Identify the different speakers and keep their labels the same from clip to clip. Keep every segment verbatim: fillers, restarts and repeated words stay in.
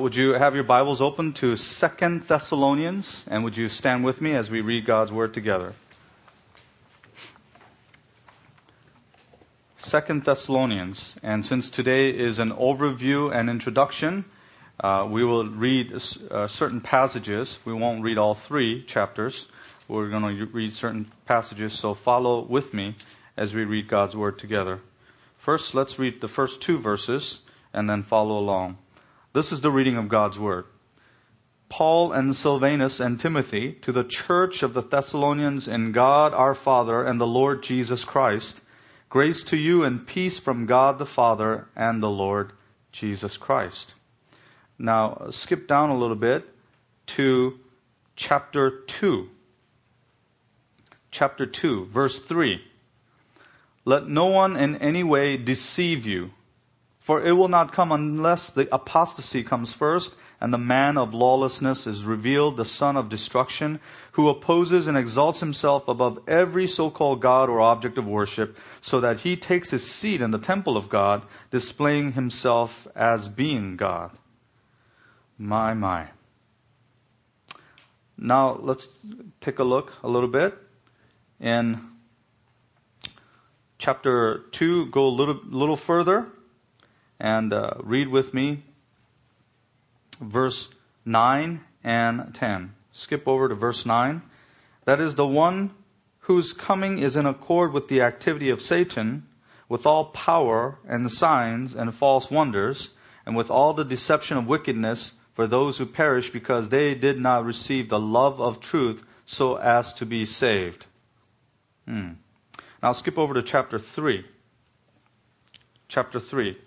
Speaker 1: Would you have your Bibles open to Second Thessalonians, and would you stand with me as we read God's Word together? Second Thessalonians, and since today is an overview and introduction, uh, we will read uh, certain passages. We won't read all three chapters. We're going to read certain passages, so follow with me as we read God's Word together. First, let's read the first two verses, and then follow along. This is the reading of God's Word. Paul and Silvanus and Timothy, to the church of the Thessalonians in God our Father and the Lord Jesus Christ, grace to you and peace from God the Father and the Lord Jesus Christ. Now, skip down a little bit to chapter two. Chapter two, verse three. Let no one in any way deceive you, for it will not come unless the apostasy comes first, and the man of lawlessness is revealed, the son of destruction, who opposes and exalts himself above every so-called God or object of worship, so that he takes his seat in the temple of God, displaying himself as being God. My, my. Now, let's take a look a little bit. In chapter two, go a little, little further. And uh, read with me verse nine and ten. Skip over to verse nine. That is the one whose coming is in accord with the activity of Satan, with all power and signs and false wonders, and with all the deception of wickedness for those who perish, because they did not receive the love of truth so as to be saved. Hmm. Now skip over to chapter three. Chapter three.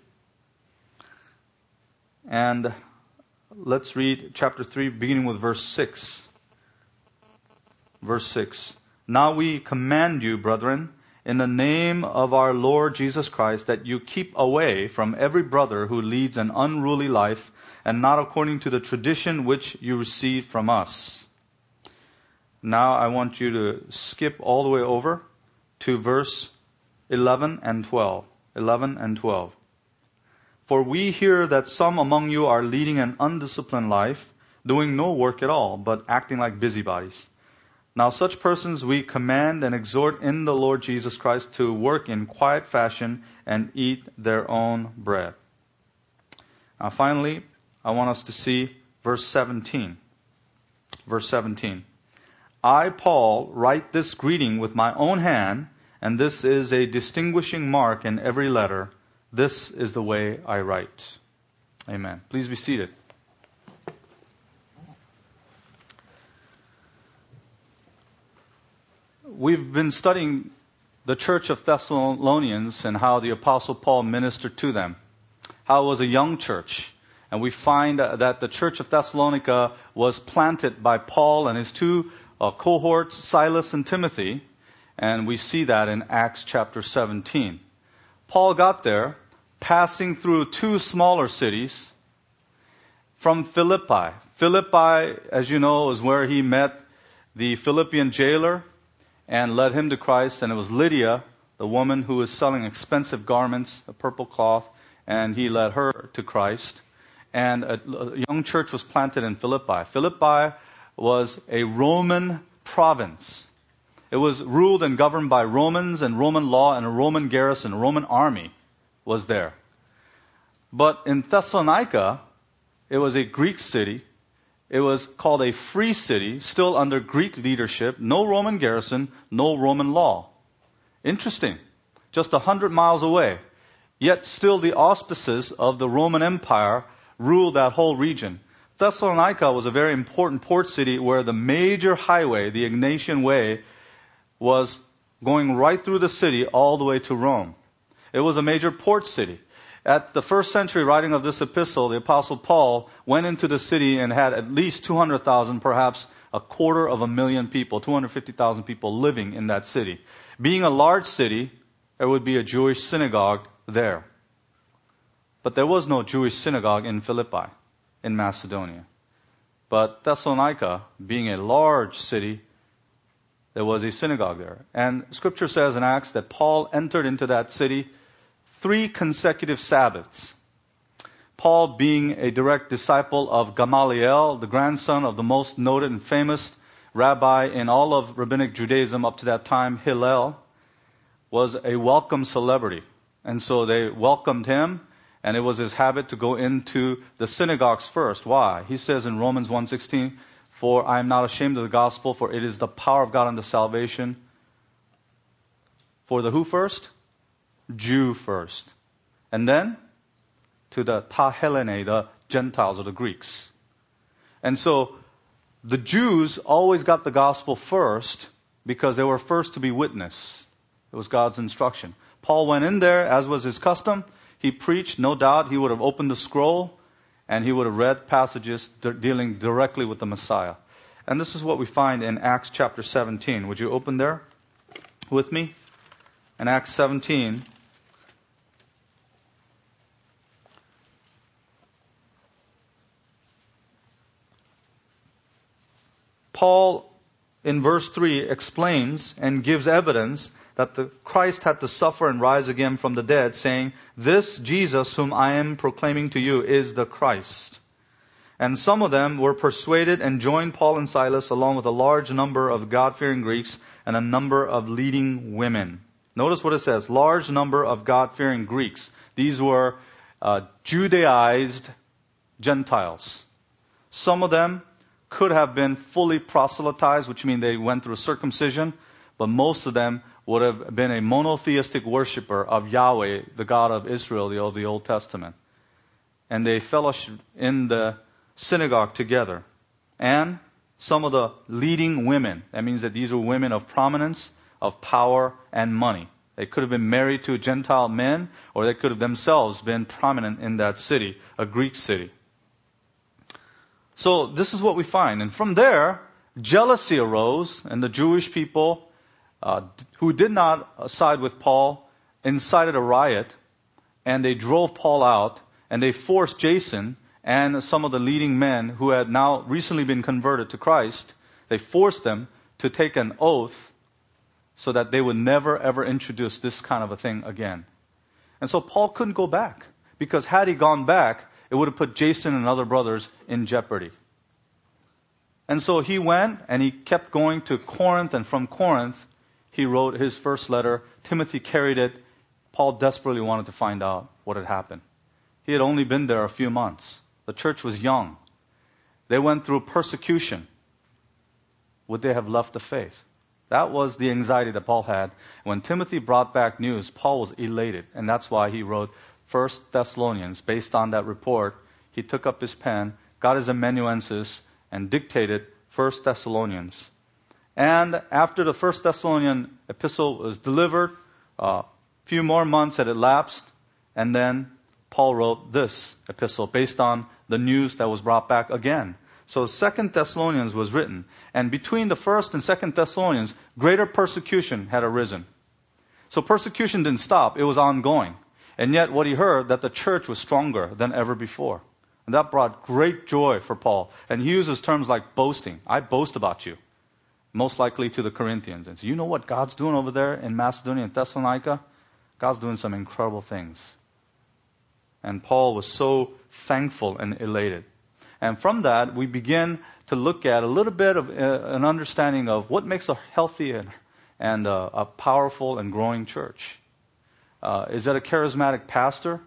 Speaker 1: And let's read chapter three, beginning with verse six. Verse six. Now we command you, brethren, in the name of our Lord Jesus Christ, that you keep away from every brother who leads an unruly life, and not according to the tradition which you received from us. Now I want you to skip all the way over to verse eleven and twelve. eleven and twelve. For we hear that some among you are leading an undisciplined life, doing no work at all, but acting like busybodies. Now such persons we command and exhort in the Lord Jesus Christ to work in quiet fashion and eat their own bread. Now finally, I want us to see verse seventeen. Verse seventeen. I, Paul, write this greeting with my own hand, and this is a distinguishing mark in every letter. This is the way I write. Amen. Please be seated. We've been studying the church of Thessalonians and how the Apostle Paul ministered to them. How it was a young church. And we find that the church of Thessalonica was planted by Paul and his two uh, cohorts, Silas and Timothy. And we see that in Acts chapter seventeen. Paul got there, passing through two smaller cities from Philippi. Philippi, as you know, is where he met the Philippian jailer and led him to Christ. And it was Lydia, the woman who was selling expensive garments, a purple cloth, and he led her to Christ. And a young church was planted in Philippi. Philippi was a Roman province. It was ruled and governed by Romans and Roman law, and a Roman garrison, a Roman army was there. But in Thessalonica, it was a Greek city. It was called a free city, still under Greek leadership, no Roman garrison, no Roman law. Interesting. Just a hundred miles away. Yet still the auspices of the Roman Empire ruled that whole region. Thessalonica was a very important port city where the major highway, the Egnatian Way, was going right through the city all the way to Rome. It was a major port city. At the first century writing of this epistle, the Apostle Paul went into the city and had at least two hundred thousand, perhaps a quarter of a million people, two hundred fifty thousand people living in that city. Being a large city, there would be a Jewish synagogue there. But there was no Jewish synagogue in Philippi, in Macedonia. But Thessalonica, being a large city, there was a synagogue there. And Scripture says in Acts that Paul entered into that city three consecutive Sabbaths. Paul being a direct disciple of Gamaliel, the grandson of the most noted and famous rabbi in all of rabbinic Judaism up to that time, Hillel, was a welcome celebrity. And so they welcomed him, and it was his habit to go into the synagogues first. Why? He says in Romans one sixteen, "For I am not ashamed of the gospel, for it is the power of God unto salvation." For the who first? Jew first. And then to the ta Hellene, the Gentiles or the Greeks. And so the Jews always got the gospel first because they were first to be witness. It was God's instruction. Paul went in there, as was his custom. He preached, no doubt. He would have opened the scroll and he would have read passages de- dealing directly with the Messiah. And this is what we find in Acts chapter seventeen. Would you open there with me? In Acts seventeen, Paul, in verse three, explains and gives evidence that the Christ had to suffer and rise again from the dead, saying, "This Jesus whom I am proclaiming to you is the Christ." And some of them were persuaded and joined Paul and Silas along with a large number of God-fearing Greeks and a number of leading women. Notice what it says, large number of God-fearing Greeks. These were uh, Judaized Gentiles. Some of them could have been fully proselytized, which means they went through circumcision, but most of them would have been a monotheistic worshiper of Yahweh, the God of Israel of the Old Testament. And they fellowshiped in the synagogue together. And some of the leading women, that means that these were women of prominence, of power, and money. They could have been married to Gentile men, or they could have themselves been prominent in that city, a Greek city. So this is what we find. And from there, jealousy arose, and the Jewish people uh, who did not side with Paul incited a riot, and they drove Paul out, and they forced Jason and some of the leading men who had now recently been converted to Christ, they forced them to take an oath so that they would never ever introduce this kind of a thing again. And so Paul couldn't go back, because had he gone back, it would have put Jason and other brothers in jeopardy. And so he went and he kept going to Corinth, and from Corinth he wrote his first letter. Timothy carried it. Paul desperately wanted to find out what had happened. He had only been there a few months. The church was young. They went through persecution. Would they have left the faith? That was the anxiety that Paul had. When Timothy brought back news, Paul was elated, and that's why he wrote First Thessalonians. Based on that report, he took up his pen, got his amanuensis, and dictated First Thessalonians. And after the First Thessalonian epistle was delivered, a uh, few more months had elapsed, and then Paul wrote this epistle based on the news that was brought back again. So Second Thessalonians was written, and between the First and Second Thessalonians, greater persecution had arisen. So persecution didn't stop; it was ongoing. And yet, what he heard, that the church was stronger than ever before. And that brought great joy for Paul. And he uses terms like boasting. I boast about you. Most likely to the Corinthians. And so, you know what God's doing over there in Macedonia and Thessalonica? God's doing some incredible things. And Paul was so thankful and elated. And from that, we begin to look at a little bit of uh, an understanding of what makes a healthy and, and uh, a powerful and growing church. Uh, is that a charismatic pastor?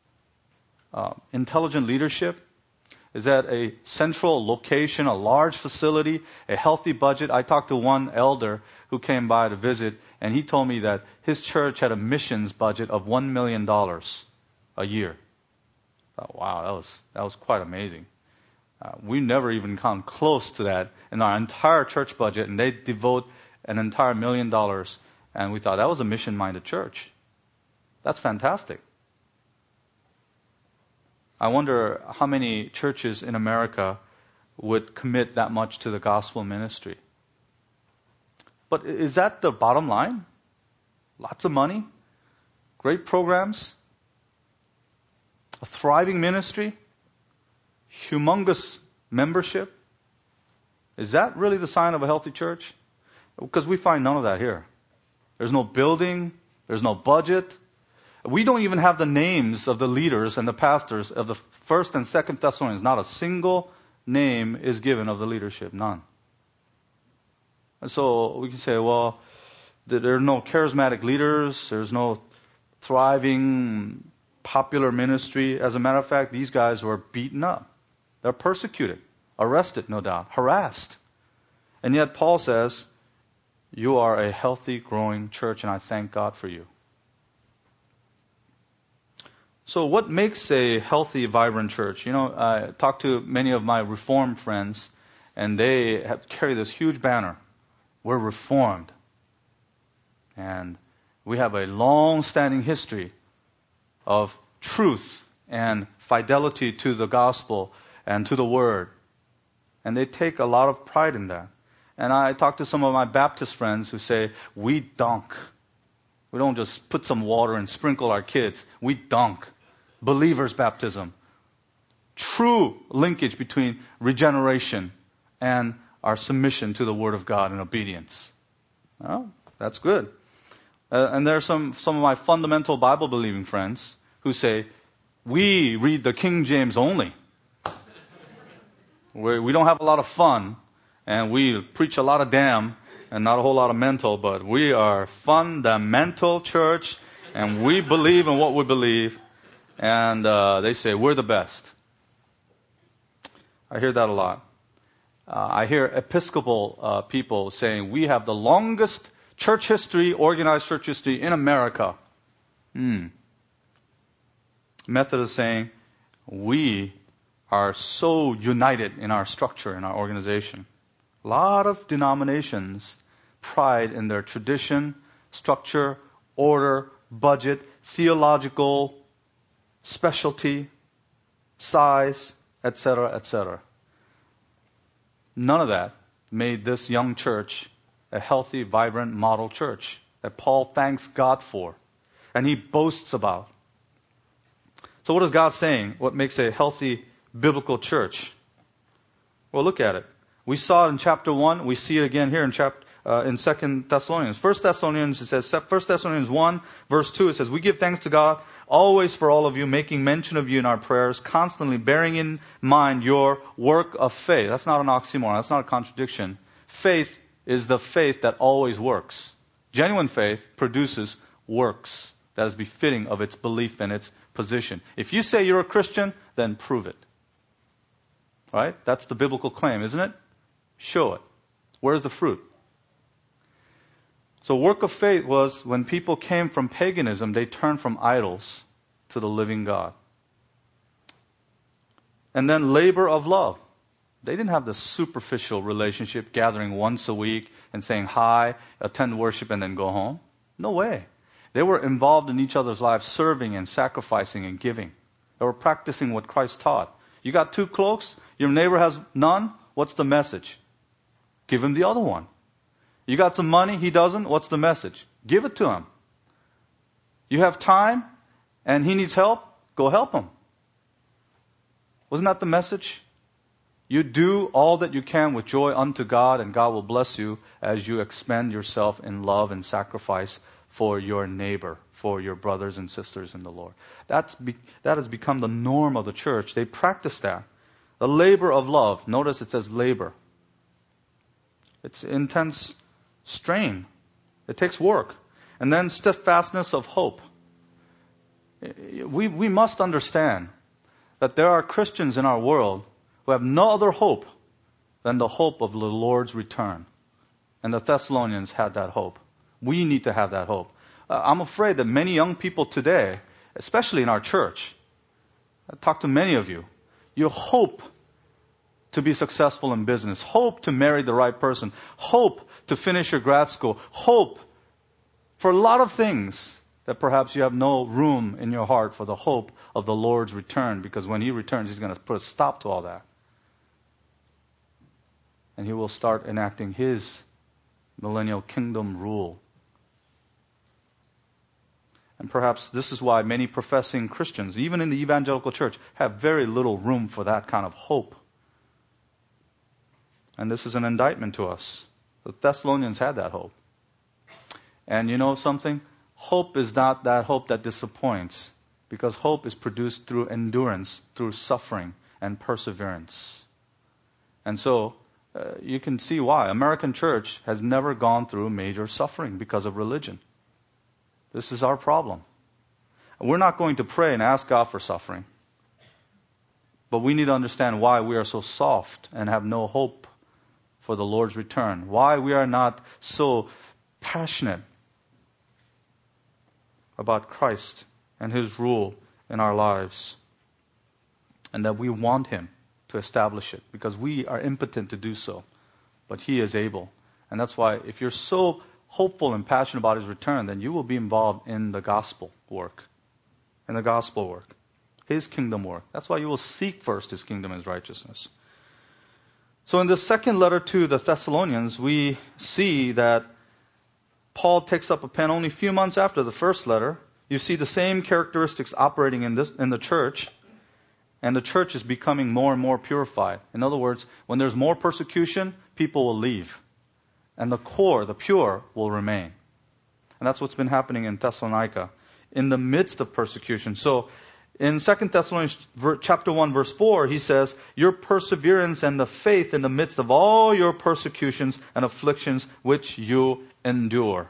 Speaker 1: Uh, intelligent leadership? Is that a central location, a large facility, a healthy budget? I talked to one elder who came by to visit, and he told me that his church had a missions budget of one million dollars a year. I thought, wow, that was that was quite amazing. Uh, we never even come close to that in our entire church budget, and they devote an entire million dollars. And we thought that was a mission-minded church. That's fantastic. I wonder how many churches in America would commit that much to the gospel ministry. But is that the bottom line? Lots of money, great programs, a thriving ministry, humongous membership. Is that really the sign of a healthy church? Because we find none of that here. There's no building, there's no budget. We don't even have the names of the leaders and the pastors of the first and second Thessalonians. Not a single name is given of the leadership. None. And so we can say, well, there are no charismatic leaders. There's no thriving, popular ministry. As a matter of fact, these guys were beaten up. They're persecuted, arrested, no doubt, harassed. And yet Paul says, you are a healthy, growing church, and I thank God for you. So what makes a healthy, vibrant church? You know, I talked to many of my Reformed friends, and they have carry this huge banner. We're Reformed. And we have a long-standing history of truth and fidelity to the gospel and to the word. And they take a lot of pride in that. And I talk to some of my Baptist friends who say, we dunk. We don't just put some water and sprinkle our kids. We dunk. Believer's baptism. True linkage between regeneration and our submission to the Word of God and obedience. Well, that's good. Uh, and there are some, some of my fundamental Bible-believing friends who say, we read the King James only. we we don't have a lot of fun, and we preach a lot of damn, and not a whole lot of mental, but we are fundamental church, and we believe in what we believe, and uh, they say, we're the best. I hear that a lot. Uh, I hear Episcopal uh, people saying, we have the longest church history, organized church history in America. Hmm. Methodist saying, we are so united in our structure, in our organization. A lot of denominations pride in their tradition, structure, order, budget, theological specialty, size, et cetera, et cetera. None of that made this young church a healthy, vibrant model church that Paul thanks God for and he boasts about. So what is God saying? What makes a healthy biblical church? Well, look at it. We saw it in chapter one. We see it again here in chapter uh, in Second Thessalonians. First Thessalonians, it says, First Thessalonians one, verse two, it says, we give thanks to God always for all of you, making mention of you in our prayers, constantly bearing in mind your work of faith. That's not an oxymoron. That's not a contradiction. Faith is the faith that always works. Genuine faith produces works that is befitting of its belief and its position. If you say you're a Christian, then prove it. Right? That's the biblical claim, isn't it? Show it. Where's the fruit? So work of faith was when people came from paganism, they turned from idols to the living God. And then labor of love. They didn't have the superficial relationship, gathering once a week and saying hi, attend worship, and then go home. No way. They were involved in each other's lives, serving and sacrificing and giving. They were practicing what Christ taught. You got two cloaks, your neighbor has none, what's the message? Give him the other one. You got some money, he doesn't, what's the message? Give it to him. You have time, and he needs help, go help him. Wasn't that the message? You do all that you can with joy unto God, and God will bless you as you expend yourself in love and sacrifice for your neighbor, for your brothers and sisters in the Lord. That's be, that has become the norm of the church. They practice that. The labor of love. Notice it says labor. It's intense strain. It takes work. And then steadfastness of hope. We, we must understand that there are Christians in our world who have no other hope than the hope of the Lord's return. And the Thessalonians had that hope. We need to have that hope. Uh, I'm afraid that many young people today, especially in our church, I talk to many of you, you hope to be successful in business, hope to marry the right person, hope to finish your grad school, hope for a lot of things that perhaps you have no room in your heart for the hope of the Lord's return, because when He returns, He's going to put a stop to all that. And He will start enacting His millennial kingdom rule. And perhaps this is why many professing Christians, even in the evangelical church, have very little room for that kind of hope. And this is an indictment to us. The Thessalonians had that hope. And you know something? hope is not that hope that disappoints, because hope is produced through endurance, through suffering and perseverance. And so, uh, you can see why. American church has never gone through major suffering because of religion. This is our problem. We're not going to pray and ask God for suffering. But we need to understand why we are so soft and have no hope for the Lord's return. Why we are not so passionate about Christ and His rule in our lives. And that we want Him to establish it, because we are impotent to do so. But He is able. And that's why if you're so hopeful and passionate about His return, then you will be involved in the gospel work. In the gospel work. His kingdom work. That's why you will seek first His kingdom and His righteousness. So in the second letter to the Thessalonians, we see that Paul takes up a pen only a few months after the first letter. You see the same characteristics operating in this in the church. And the church is becoming more and more purified. In other words, when there's more persecution, people will leave. And the core, the pure, will remain. And that's what's been happening in Thessalonica, in the midst of persecution. So, in Second Thessalonians chapter one, verse four, he says, your perseverance and the faith in the midst of all your persecutions and afflictions which you endure.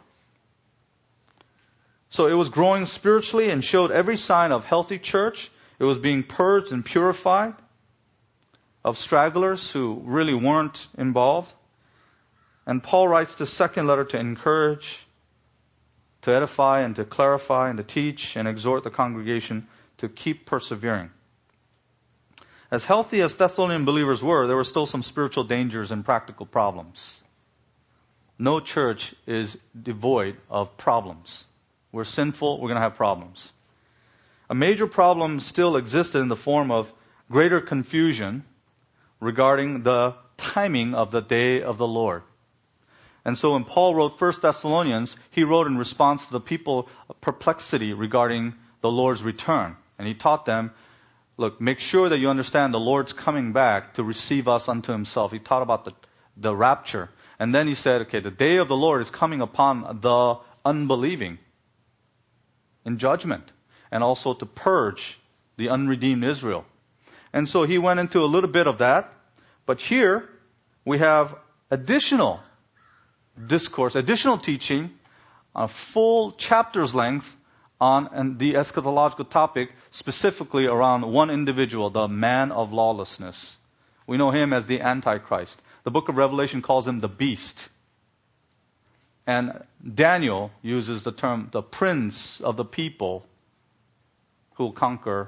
Speaker 1: So it was growing spiritually and showed every sign of healthy church. It was being purged and purified of stragglers who really weren't involved. And Paul writes this second letter to encourage, to edify, and to clarify, and to teach, and exhort the congregation to keep persevering. As healthy as Thessalonian believers were, there were still some spiritual dangers and practical problems. No church is devoid of problems. We're sinful, we're going to have problems. A major problem still existed in the form of greater confusion regarding the timing of the day of the Lord. And so when Paul wrote First Thessalonians, he wrote in response to the people's perplexity regarding the Lord's return. And he taught them, look, make sure that you understand the Lord's coming back to receive us unto Himself. He taught about the, the rapture. And then he said, okay, the day of the Lord is coming upon the unbelieving in judgment, and also to purge the unredeemed Israel. And so he went into a little bit of that. But here we have additional discourse, additional teaching, a full chapter's length on the eschatological topic, specifically around one individual, the man of lawlessness. We know him as the Antichrist. The book of Revelation calls him the beast. And Daniel uses the term the prince of the people who will conquer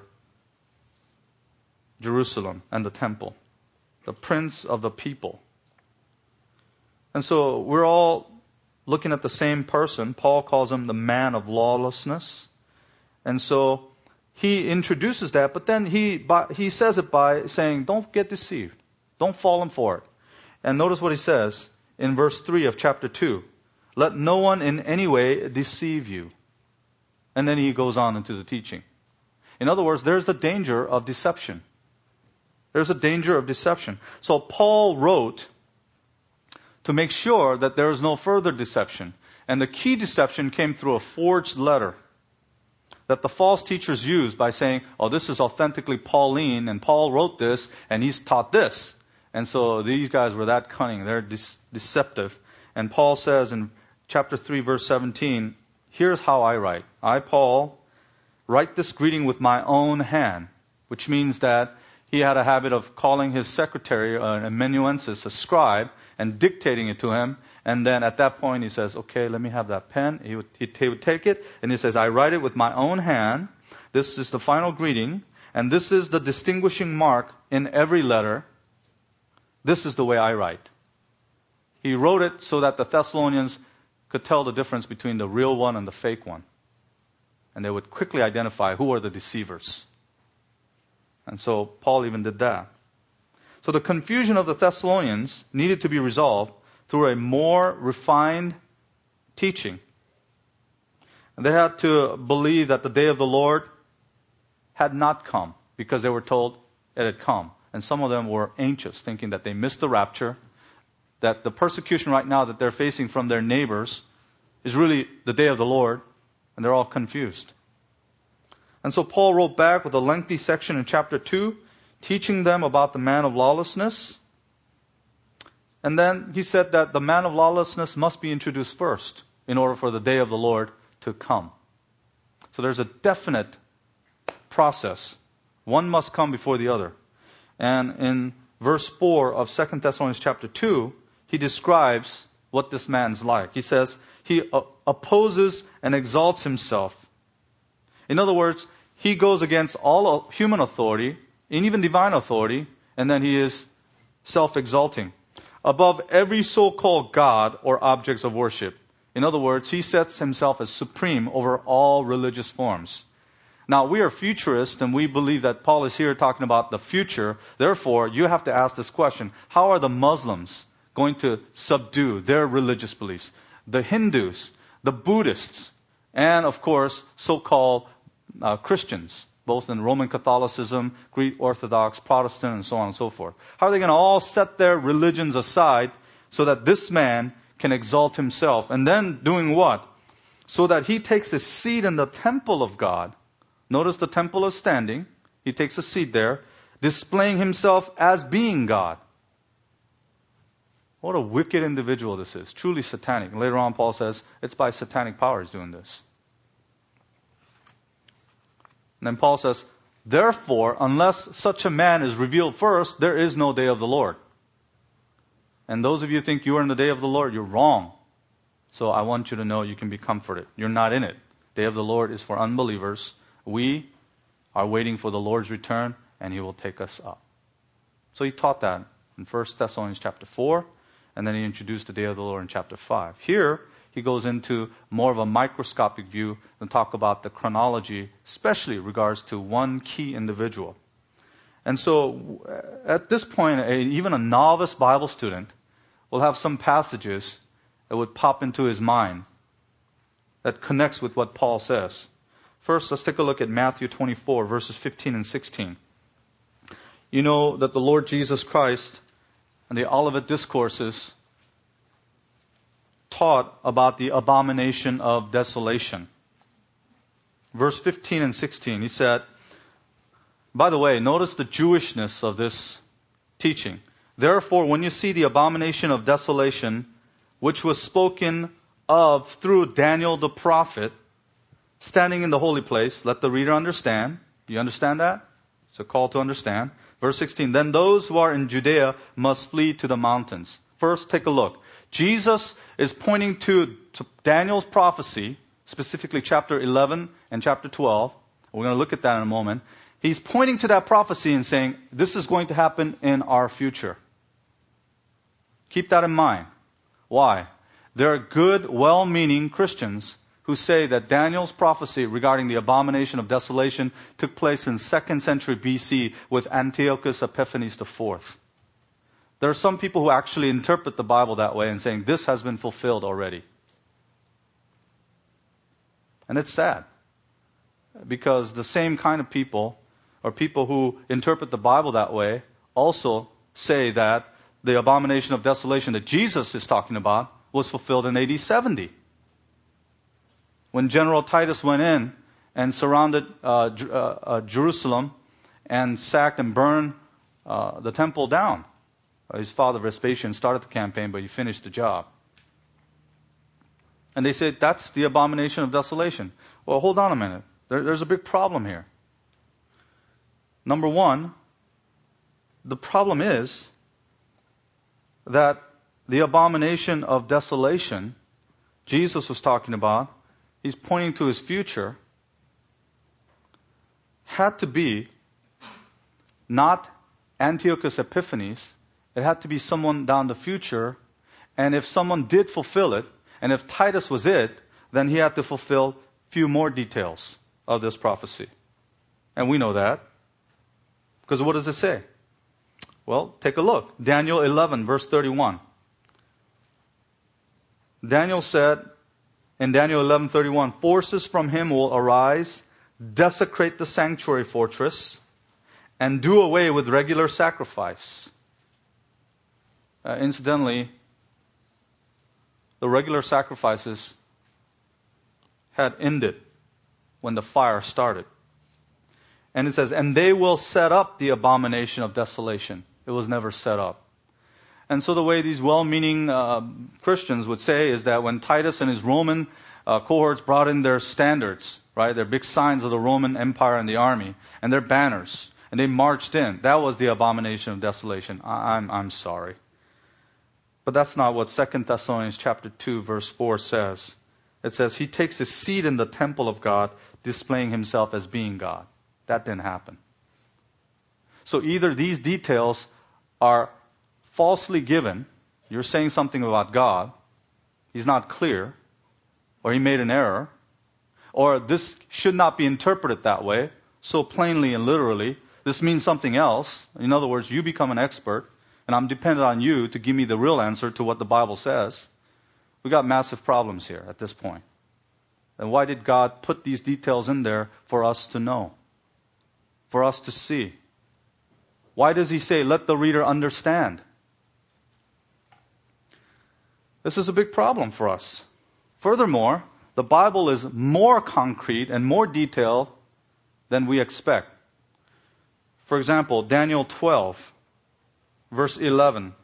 Speaker 1: Jerusalem and the temple. The prince of the people. And so we're all looking at the same person. Paul calls him the man of lawlessness. And so he introduces that, but then he by, he says it by saying, don't get deceived. Don't fall in for it. And notice what he says in verse three of chapter two. Let no one in any way deceive you. And then he goes on into the teaching. In other words, there's the danger of deception. There's a danger of deception. So Paul wrote to make sure that there is no further deception. And the key deception came through a forged letter that the false teachers used by saying, oh, this is authentically Pauline, and Paul wrote this, and he's taught this. And so these guys were that cunning. They're de- deceptive. And Paul says in chapter three, verse seventeen, here's how I write. I, Paul, write this greeting with my own hand, which means that he had a habit of calling his secretary, an amanuensis, a scribe, and dictating it to him. And then at that point he says, okay, let me have that pen. He would, he, he would take it, and he says, I write it with my own hand. This is the final greeting, and this is the distinguishing mark in every letter. This is the way I write. He wrote it so that the Thessalonians could tell the difference between the real one and the fake one. And they would quickly identify who are the deceivers. And so Paul even did that. So the confusion of the Thessalonians needed to be resolved through a more refined teaching. And they had to believe that the day of the Lord had not come because they were told it had come. And some of them were anxious, thinking that they missed the rapture, that the persecution right now that they're facing from their neighbors is really the day of the Lord. And they're all confused. And so Paul wrote back with a lengthy section in chapter two, teaching them about the man of lawlessness. And then he said that the man of lawlessness must be introduced first in order for the day of the Lord to come. So there's a definite process. One must come before the other. And in verse four of Second Thessalonians chapter two, he describes what this man's like. He says, he opposes and exalts himself. In other words, he goes against all human authority, and even divine authority, and then he is self-exalting above every so-called God or objects of worship. In other words, he sets himself as supreme over all religious forms. Now, we are futurists, and we believe that Paul is here talking about the future. Therefore, you have to ask this question: how are the Muslims going to subdue their religious beliefs? The Hindus, the Buddhists, and of course, so-called uh, Christians, both in Roman Catholicism, Greek Orthodox, Protestant, and so on and so forth. How are they going to all set their religions aside so that this man can exalt himself? And then doing what? So that he takes a seat in the temple of God. Notice the temple is standing. He takes a seat there, displaying himself as being God. What a wicked individual this is. Truly satanic. And later on, Paul says it's by satanic powers doing this. And then Paul says, therefore, unless such a man is revealed first, there is no day of the Lord. And those of you who think you are in the day of the Lord, you're wrong. So I want you to know you can be comforted. You're not in it. Day of the Lord is for unbelievers. We are waiting for the Lord's return, and He will take us up. So he taught that in First Thessalonians chapter four, and then he introduced the day of the Lord in chapter five. Here, he goes into more of a microscopic view and talk about the chronology, especially in regards to one key individual. And so, at this point, a, even a novice Bible student will have some passages that would pop into his mind that connects with what Paul says. First, let's take a look at Matthew twenty-four, verses fifteen and sixteen. You know that the Lord Jesus Christ and the Olivet Discourses taught about the abomination of desolation. Verse fifteen and sixteen, he said, by the way, notice the Jewishness of this teaching. Therefore, when you see the abomination of desolation, which was spoken of through Daniel the prophet, standing in the holy place, let the reader understand. Do you understand that? It's a call to understand. Verse sixteen, then those who are in Judea must flee to the mountains. First, take a look. Jesus is pointing to, to Daniel's prophecy, specifically chapter eleven and chapter twelve. We're going to look at that in a moment. He's pointing to that prophecy and saying, this is going to happen in our future. Keep that in mind. Why? There are good, well-meaning Christians who say that Daniel's prophecy regarding the abomination of desolation took place in second century B C with Antiochus Epiphanes the fourth. There are some people who actually interpret the Bible that way and saying this has been fulfilled already. And it's sad, because the same kind of people, or people who interpret the Bible that way, also say that the abomination of desolation that Jesus is talking about was fulfilled in A D seventy. When General Titus went in and surrounded uh, uh, uh, Jerusalem and sacked and burned uh, the temple down. His father Vespasian started the campaign, but he finished the job. And they said, that's the abomination of desolation. Well, hold on a minute. There, there's a big problem here. Number one, the problem is that the abomination of desolation Jesus was talking about, he's pointing to his future, had to be not Antiochus Epiphanes. It had to be someone down the future. And if someone did fulfill it, and if Titus was it, then he had to fulfill a few more details of this prophecy. And we know that. Because what does it say? Well, take a look. Daniel eleven, verse thirty-one. Daniel said in Daniel eleven thirty-one, forces from him will arise, desecrate the sanctuary fortress, and do away with regular sacrifice. Uh, incidentally, the regular sacrifices had ended when the fire started. And it says, and they will set up the abomination of desolation. It was never set up. And so the way these well-meaning uh, Christians would say is that when Titus and his Roman uh, cohorts brought in their standards, right, their big signs of the Roman Empire and the army, and their banners, and they marched in, that was the abomination of desolation. I- I'm I'm sorry. But that's not what Second Thessalonians chapter two, verse four says. It says, he takes his seat in the temple of God, displaying himself as being God. That didn't happen. So either these details are falsely given, you're saying something about God, he's not clear, or he made an error, or this should not be interpreted that way, so plainly and literally, this means something else. In other words, you become an expert, and I'm dependent on you to give me the real answer to what the Bible says. We got massive problems here at this point. And why did God put these details in there for us to know? For us to see? Why does he say, let the reader understand? This is a big problem for us. Furthermore, the Bible is more concrete and more detailed than we expect. For example, Daniel twelve, verse eleven.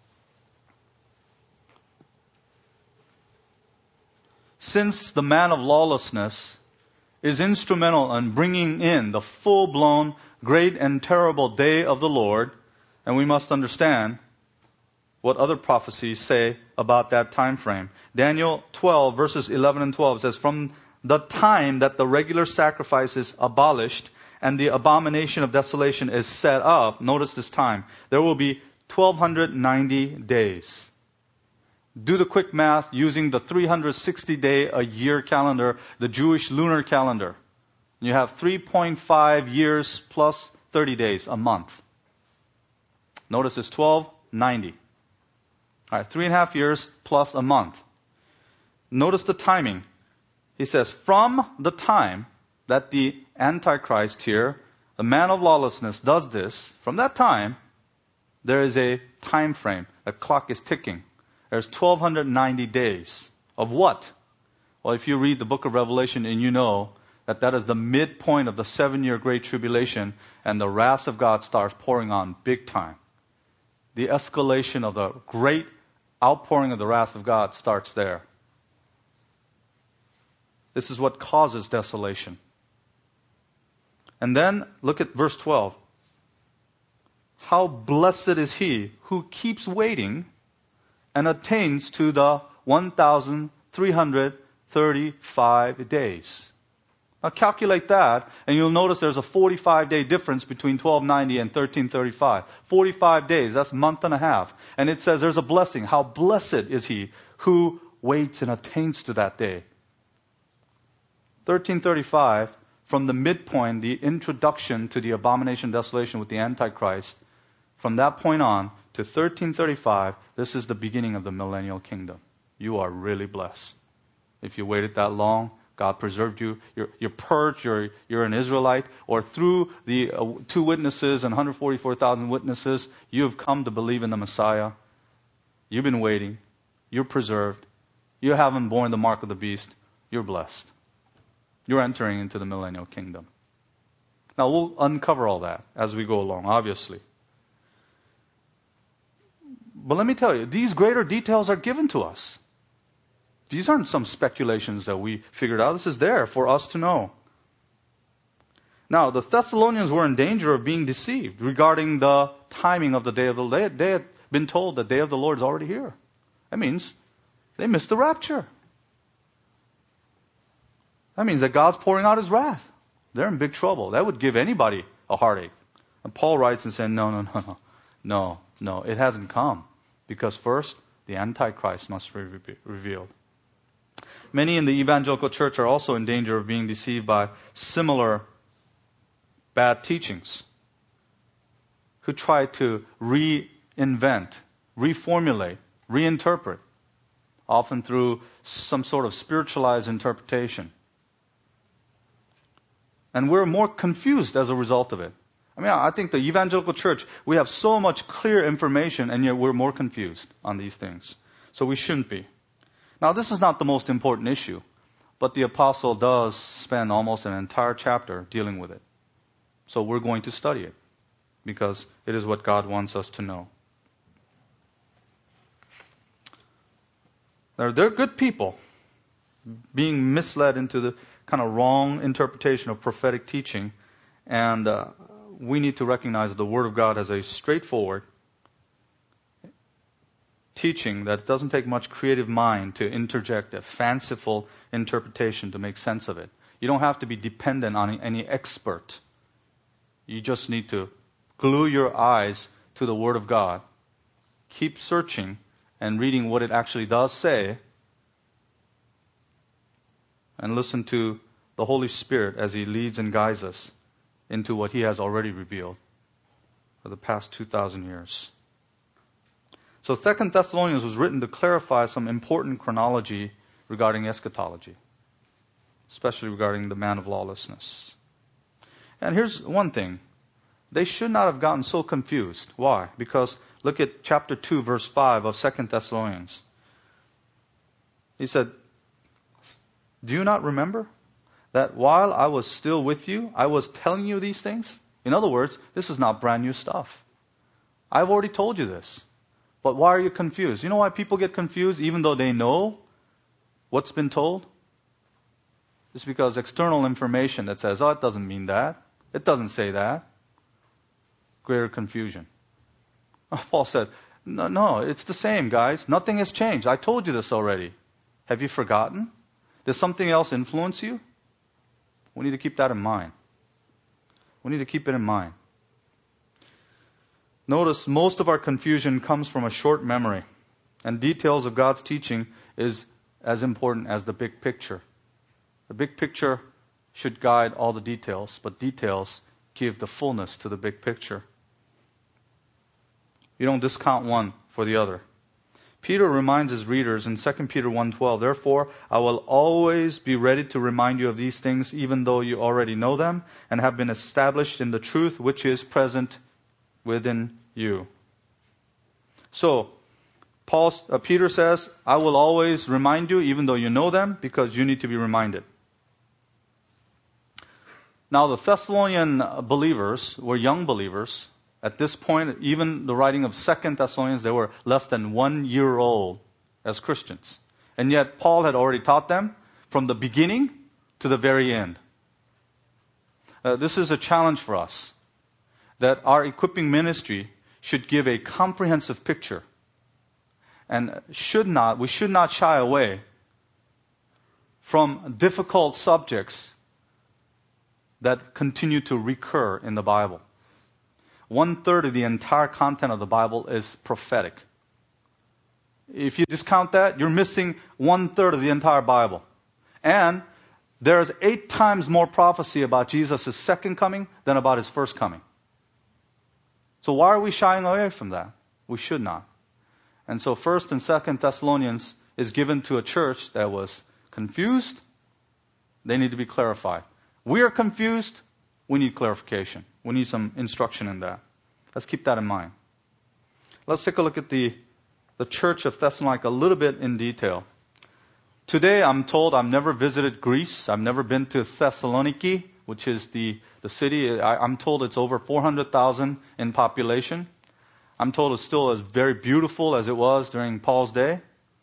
Speaker 1: Since the man of lawlessness is instrumental in bringing in the full-blown, great and terrible day of the Lord, and we must understand what other prophecies say about that time frame. Daniel twelve, verses eleven and twelve says, from the time that the regular sacrifice is abolished and the abomination of desolation is set up, notice this time, there will be twelve ninety days. Do the quick math using the three hundred sixty day a year calendar, the Jewish lunar calendar. You have three point five years plus thirty days, a month. Notice it's twelve ninety. All right, three and a half years plus a month. Notice the timing. He says, from the time that the Antichrist here, the man of lawlessness, does this, from that time, there is a time frame. The clock is ticking. There's twelve ninety days. Of what? Well, if you read the book of Revelation and you know that that is the midpoint of the seven-year Great Tribulation and the wrath of God starts pouring on big time. The escalation of the great outpouring of the wrath of God starts there. This is what causes desolation. And then look at verse twelve. How blessed is he who keeps waiting and attains to the one thousand three hundred thirty-five days. Now calculate that, and you'll notice there's a forty-five day difference between twelve ninety and thirteen thirty-five. forty-five days, that's a month and a half. And it says there's a blessing. How blessed is he who waits and attains to that day. thirteen thirty-five, from the midpoint, the introduction to the abomination of desolation with the Antichrist, from that point on to thirteen thirty-five, this is the beginning of the millennial kingdom. You are really blessed. If you waited that long, God preserved you. You're, you're purged. You're, you're an Israelite. Or through the uh, two witnesses and one hundred forty-four thousand witnesses, you have come to believe in the Messiah. You've been waiting. You're preserved. You haven't borne the mark of the beast. You're blessed. You're entering into the millennial kingdom. Now, we'll uncover all that as we go along, obviously. But let me tell you, these greater details are given to us. These aren't some speculations that we figured out. This is there for us to know. Now, the Thessalonians were in danger of being deceived regarding the timing of the day of the Lord. They had been told the day of the Lord is already here. That means they missed the rapture. That means that God's pouring out his wrath. They're in big trouble. That would give anybody a heartache. And Paul writes and says, no, no, no, no. No, no, it hasn't come. Because first, the Antichrist must be revealed. Many in the evangelical church are also in danger of being deceived by similar bad teachings, who try to reinvent, reformulate, reinterpret, often through some sort of spiritualized interpretation. And we're more confused as a result of it. I mean, I think the evangelical church, we have so much clear information, and yet we're more confused on these things. So we shouldn't be. Now, this is not the most important issue. But the apostle does spend almost an entire chapter dealing with it. So we're going to study it because it is what God wants us to know. They're, they're good people being misled into the kind of wrong interpretation of prophetic teaching. And uh, we need to recognize that the Word of God has a straightforward teaching that doesn't take much creative mind to interject a fanciful interpretation to make sense of it. You don't have to be dependent on any expert. You just need to glue your eyes to the Word of God. Keep searching and reading what it actually does say. And listen to the Holy Spirit as He leads and guides us into what He has already revealed for the past two thousand years. So Second Thessalonians was written to clarify some important chronology regarding eschatology, especially regarding the man of lawlessness. And here's one thing. They should not have gotten so confused. Why? Because look at chapter two, verse five of Second Thessalonians. He said, do you not remember that while I was still with you, I was telling you these things? In other words, this is not brand new stuff. I've already told you this. But why are you confused? You know why people get confused even though they know what's been told? It's because external information that says, oh, it doesn't mean that. It doesn't say that. Greater confusion. Paul said, no, no, it's the same, guys. Nothing has changed. I told you this already. Have you forgotten? Does something else influence you? We need to keep that in mind. We need to keep it in mind. Notice most of our confusion comes from a short memory, and details of God's teaching is as important as the big picture. The big picture should guide all the details, but details give the fullness to the big picture. You don't discount one for the other. Peter reminds his readers in Second Peter one twelve, therefore, I will always be ready to remind you of these things, even though you already know them and have been established in the truth which is present within you. So, Paul, uh, Peter says, I will always remind you, even though you know them, because you need to be reminded. Now, the Thessalonian believers were young believers. At this point, even the writing of Second Thessalonians, they were less than one year old as Christians. And yet, Paul had already taught them from the beginning to the very end. Uh, this is a challenge for us, that our equipping ministry should give a comprehensive picture. And should not, we should not shy away from difficult subjects that continue to recur in the Bible. One third of the entire content of the Bible is prophetic. If you discount that, you're missing one third of the entire Bible. And there's eight times more prophecy about Jesus' second coming than about His first coming. So why are we shying away from that? We should not. And so First and Second Thessalonians is given to a church that was confused. They need to be clarified. We are confused. We need clarification. We need some instruction in that. Let's keep that in mind. Let's take a look at the, the church of Thessalonica a little bit in detail. Today, I'm told I've never visited Greece. I've never been to Thessaloniki, which is the, the city. I, I'm told it's over four hundred thousand in population. I'm told it's still as very beautiful as it was during Paul's day.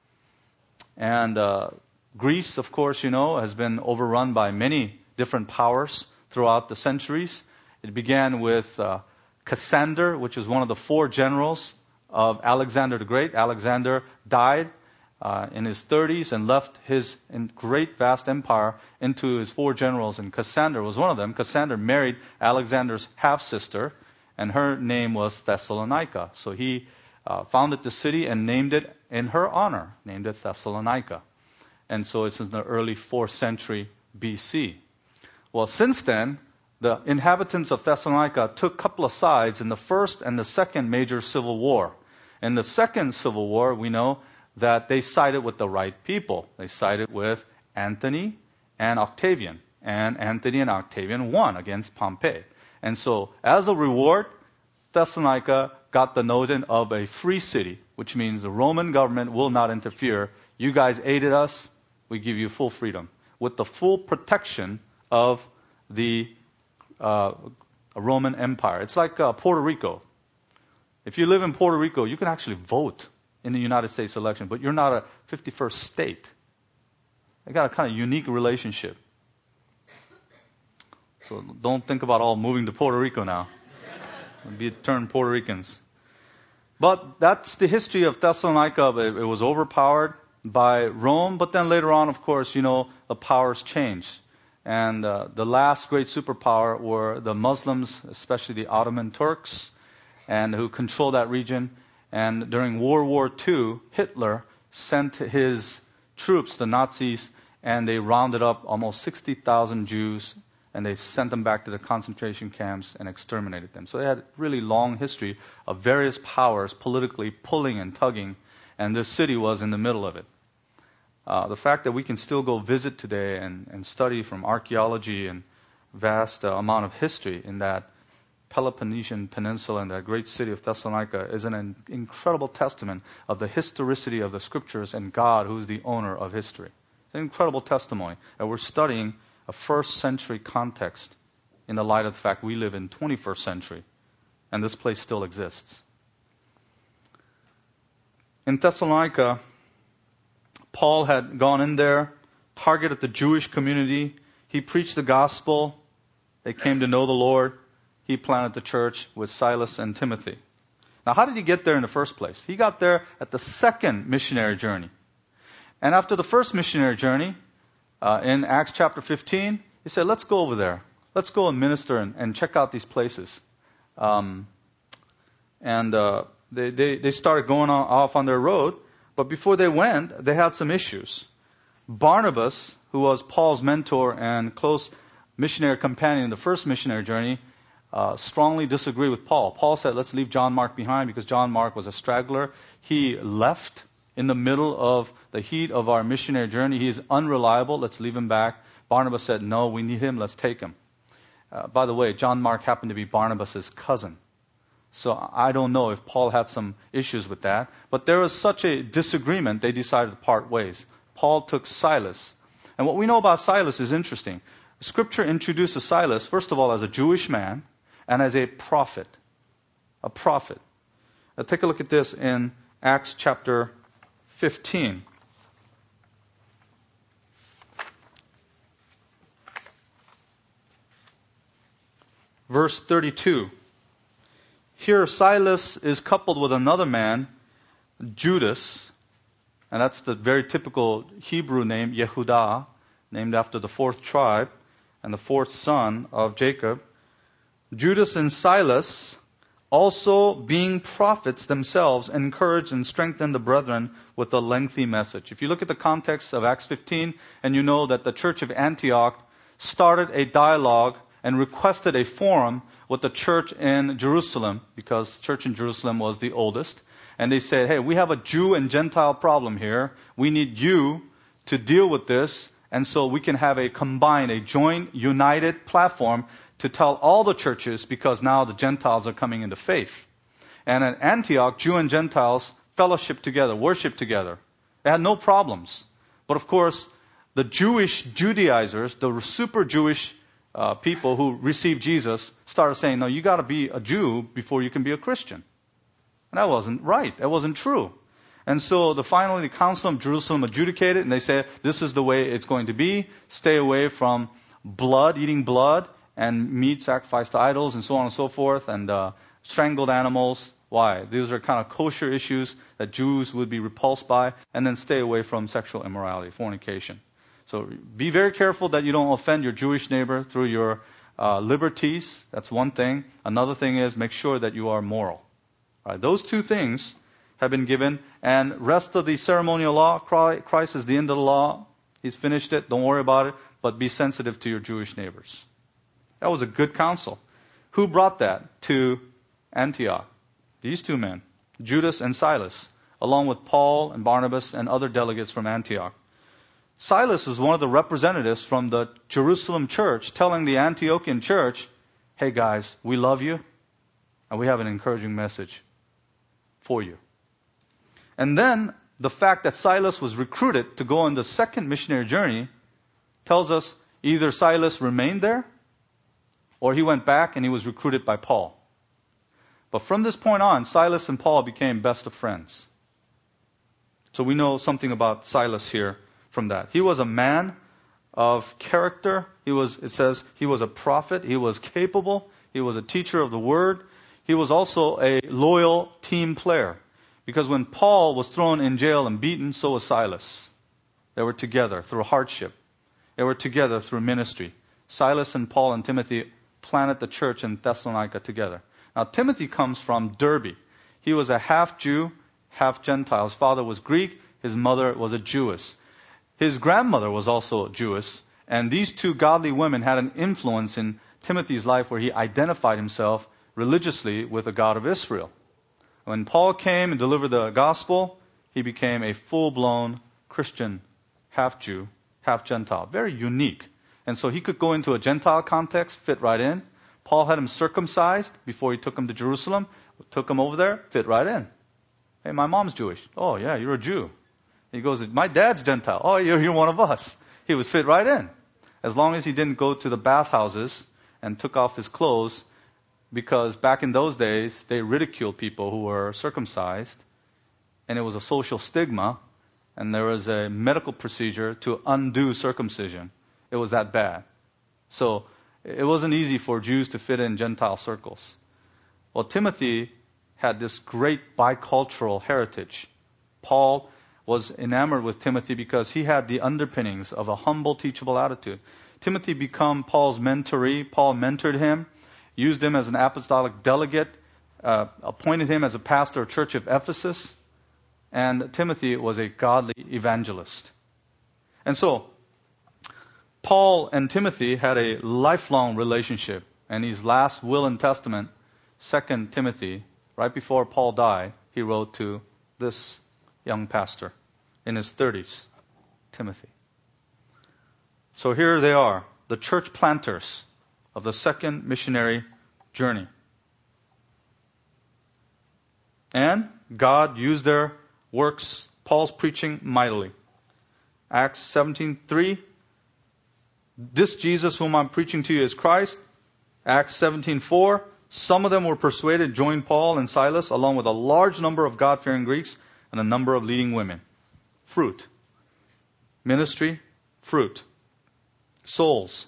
Speaker 1: And uh, Greece, of course, you know, has been overrun by many different powers throughout the centuries. It began with uh, Cassander, which is one of the four generals of Alexander the Great. Alexander died uh, in his thirties and left his great vast empire into his four generals, and Cassander was one of them. Cassander married Alexander's half-sister, and her name was Thessalonica. So he uh, founded the city and named it in her honor, named it Thessalonica. And so it's in the early fourth century B C. Well, since then, the inhabitants of Thessalonica took a couple of sides in the first and the second major civil war. In the second civil war, we know that they sided with the right people. They sided with Antony and Octavian. And Antony and Octavian won against Pompey. And so, as a reward, Thessalonica got the notion of a free city, which means the Roman government will not interfere. You guys aided us, we give you full freedom. with the full protection of the uh, Roman Empire. It's like uh, Puerto Rico. If you live in Puerto Rico, you can actually vote in the United States election, but you're not a fifty-first state. They got a kind of unique relationship. So don't think about all moving to Puerto Rico now. Be turned Puerto Ricans. But that's the history of Thessalonica. It, it was overpowered by Rome, but then later on, of course, you know, the powers changed. And uh, the last great superpower were the Muslims, especially the Ottoman Turks, and who controlled that region. And during World War Two, Hitler sent his troops, the Nazis, and they rounded up almost sixty thousand Jews, and they sent them back to the concentration camps and exterminated them. So they had a really long history of various powers politically pulling and tugging, and this city was in the middle of it. Uh, the fact that we can still go visit today and, and study from archaeology and vast uh, amount of history in that Peloponnesian Peninsula and that great city of Thessalonica is an incredible testament of the historicity of the Scriptures and God, who is the owner of history. It's an incredible testimony that we're studying a first century context in the light of the fact we live in twenty-first century and this place still exists. In Thessalonica, Paul had gone in there, targeted the Jewish community. He preached the gospel. They came to know the Lord. He planted the church with Silas and Timothy. Now, how did he get there in the first place? He got there at the second missionary journey. And after the first missionary journey, uh, in Acts chapter fifteen, he said, let's go over there. Let's go and minister and, and check out these places. Um, and uh, they, they, they started going on, off on their road. But before they went, they had some issues. Barnabas, who was Paul's mentor and close missionary companion in the first missionary journey, uh, strongly disagreed with Paul. Paul said, let's leave John Mark behind because John Mark was a straggler. He left in the middle of the heat of our missionary journey. He is unreliable. Let's leave him back. Barnabas said, no, we need him. Let's take him. Uh, by the way, John Mark happened to be Barnabas' cousin. So I don't know if Paul had some issues with that. But there was such a disagreement, they decided to part ways. Paul took Silas. And what we know about Silas is interesting. Scripture introduces Silas, first of all, as a Jewish man and as a prophet. A prophet. Now take a look at this in Acts chapter fifteen. Verse thirty-two. Here Silas is coupled with another man, Judas, and that's the very typical Hebrew name, Yehudah, named after the fourth tribe and the fourth son of Jacob. Judas and Silas, also being prophets themselves, encouraged and strengthened the brethren with a lengthy message. If you look at the context of Acts fifteen, and you know that the church of Antioch started a dialogue and requested a forum with the church in Jerusalem, because the church in Jerusalem was the oldest. And they said, hey, we have a Jew and Gentile problem here. We need you to deal with this. And so we can have a combined, a joint, united platform to tell all the churches, because now the Gentiles are coming into faith. And at Antioch, Jew and Gentiles fellowship together, worship together. They had no problems. But of course, the Jewish Judaizers, the super Jewish Uh, people who received Jesus started saying, no, you got to be a Jew before you can be a Christian. And that wasn't right. That wasn't true. And so the finally the Council of Jerusalem adjudicated, and they said, this is the way it's going to be. Stay away from blood, eating blood, and meat sacrificed to idols, and so on and so forth, and uh, strangled animals. Why? These are kind of kosher issues that Jews would be repulsed by. And then stay away from sexual immorality, fornication. So be very careful that you don't offend your Jewish neighbor through your uh, liberties. That's one thing. Another thing is make sure that you are moral. All right, those two things have been given. And rest of the ceremonial law, Christ is the end of the law. He's finished it. Don't worry about it. But be sensitive to your Jewish neighbors. That was a good counsel. Who brought that to Antioch? These two men, Judas and Silas, along with Paul and Barnabas and other delegates from Antioch. Silas is one of the representatives from the Jerusalem church telling the Antiochian church, hey guys, we love you and we have an encouraging message for you. And then the fact that Silas was recruited to go on the second missionary journey tells us either Silas remained there or he went back and he was recruited by Paul. But from this point on, Silas and Paul became best of friends. So we know something about Silas here from that. He was a man of character. He was, it says, he was a prophet. He was capable. He was a teacher of the word. He was also a loyal team player. Because when Paul was thrown in jail and beaten, so was Silas. They were together through hardship. They were together through ministry. Silas and Paul and Timothy planted the church in Thessalonica together. Now, Timothy comes from Derbe. He was a half Jew, half Gentile. His father was Greek. His mother was a Jewess. His grandmother was also Jewish. And these two godly women had an influence in Timothy's life where he identified himself religiously with the God of Israel. When Paul came and delivered the gospel, he became a full-blown Christian, half Jew, half Gentile. Very unique. And so he could go into a Gentile context, fit right in. Paul had him circumcised before he took him to Jerusalem. Took him over there, fit right in. Hey, my mom's Jewish. Oh, yeah, you're a Jew. He goes, my dad's Gentile. Oh, you're, you're one of us. He would fit right in. As long as he didn't go to the bathhouses and took off his clothes, because back in those days, they ridiculed people who were circumcised, and it was a social stigma, and there was a medical procedure to undo circumcision. It was that bad. So it wasn't easy for Jews to fit in Gentile circles. Well, Timothy had this great bicultural heritage. Paul was enamored with Timothy because he had the underpinnings of a humble, teachable attitude. Timothy became Paul's mentoree. Paul mentored him, used him as an apostolic delegate, uh, appointed him as a pastor of Church of Ephesus, and Timothy was a godly evangelist. And so, Paul and Timothy had a lifelong relationship, and his last will and testament, Second Timothy, right before Paul died, he wrote to this young pastor in his thirties, Timothy. So here they are, the church planters of the second missionary journey. And God used their works, Paul's preaching, mightily. Acts seventeen three, this Jesus whom I'm preaching to you is Christ. Acts seventeen four, some of them were persuaded, joined Paul and Silas, along with a large number of God-fearing Greeks and a number of leading women. Fruit. Ministry, fruit. Souls.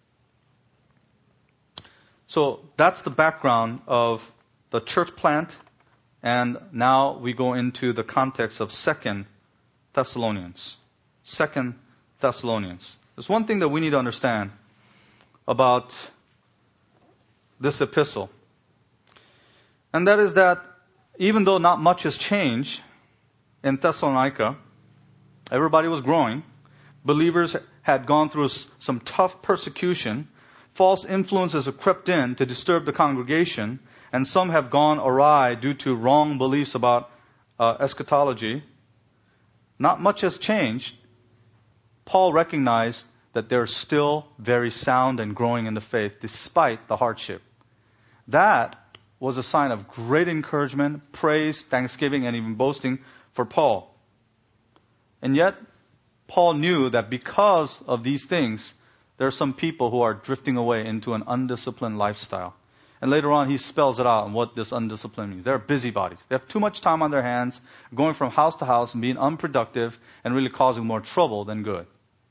Speaker 1: So that's the background of the church plant, and now we go into the context of Second Thessalonians. Second Thessalonians. There's one thing that we need to understand about this epistle, and that is that even though not much has changed in Thessalonica, everybody was growing, believers had gone through some tough persecution, false influences have crept in to disturb the congregation, and some have gone awry due to wrong beliefs about uh, eschatology. Not much has changed. Paul recognized that they're still very sound and growing in the faith despite the hardship. That was a sign of great encouragement, praise, thanksgiving, and even boasting for Paul. And yet, Paul knew that because of these things, there are some people who are drifting away into an undisciplined lifestyle. And later on, he spells it out on what this undisciplined means. They're busybodies. They have too much time on their hands, going from house to house and being unproductive and really causing more trouble than good.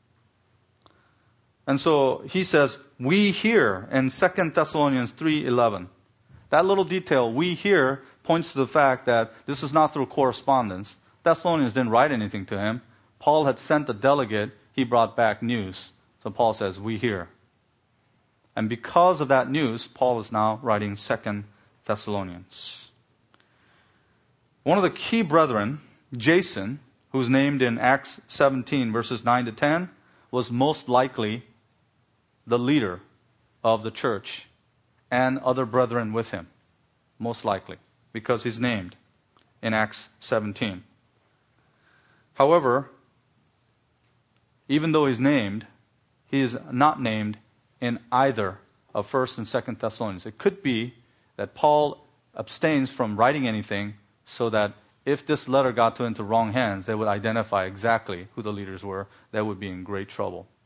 Speaker 1: And so he says, we here in Second Thessalonians three eleven. That little detail, we here, points to the fact that this is not through correspondence. Thessalonians didn't write anything to him. Paul had sent a delegate. He brought back news. So Paul says, we here. And because of that news, Paul is now writing Second Thessalonians. One of the key brethren, Jason, who's named in Acts seventeen, verses nine to ten, was most likely the leader of the church and other brethren with him. Most likely, because he's named in Acts seventeen. However, even though he's named, he is not named in either of First and Second Thessalonians. It could be that Paul abstains from writing anything so that if this letter got into wrong hands, they would identify exactly who the leaders were. They would be in great trouble.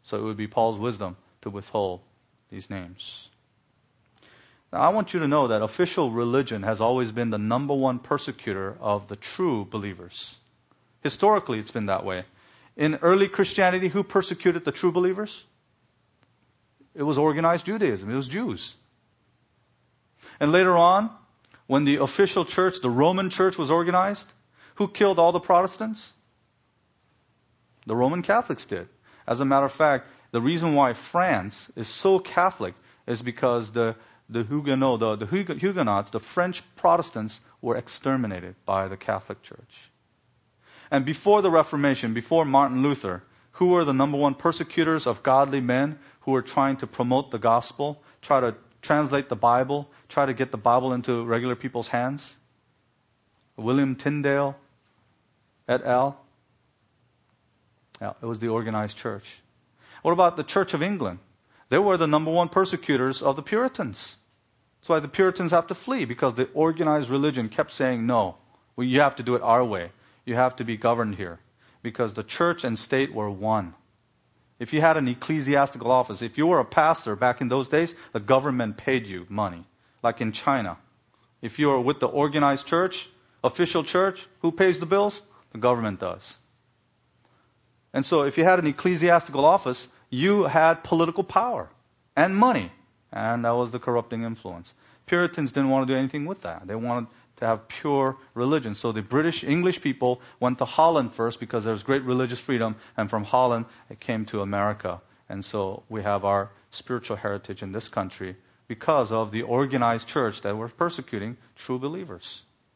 Speaker 1: So it would be Paul's wisdom to withhold these names. Now, I want you to know that official religion has always been the number one persecutor of the true believers. Historically, it's been that way. In early Christianity, who persecuted the true believers? It was organized Judaism. It was Jews. And later on, when the official church, the Roman church, was organized, who killed all the Protestants? The Roman Catholics did. As a matter of fact, the reason why France is so Catholic is because the the Huguenots, the, the Huguenots, the French Protestants, were exterminated by the Catholic Church. And before the Reformation, before Martin Luther, who were the number one persecutors of godly men who were trying to promote the gospel, try to translate the Bible, try to get the Bible into regular people's hands? William Tyndale et al. Yeah, it was the organized church. What about the Church of England? They were the number one persecutors of the Puritans. That's why the Puritans have to flee, because the organized religion kept saying, no, well, you have to do it our way. You have to be governed here. Because the church and state were one. If you had an ecclesiastical office, if you were a pastor back in those days, the government paid you money. Like in China. If you were with the organized church, official church, who pays the bills? The government does. And so if you had an ecclesiastical office, you had political power and money. And that was the corrupting influence. Puritans didn't want to do anything with that. They wanted to have pure religion. So the British, English people went to Holland first because there was great religious freedom. And from Holland, it came to America. And so we have our spiritual heritage in this country because of the organized church that were persecuting true believers.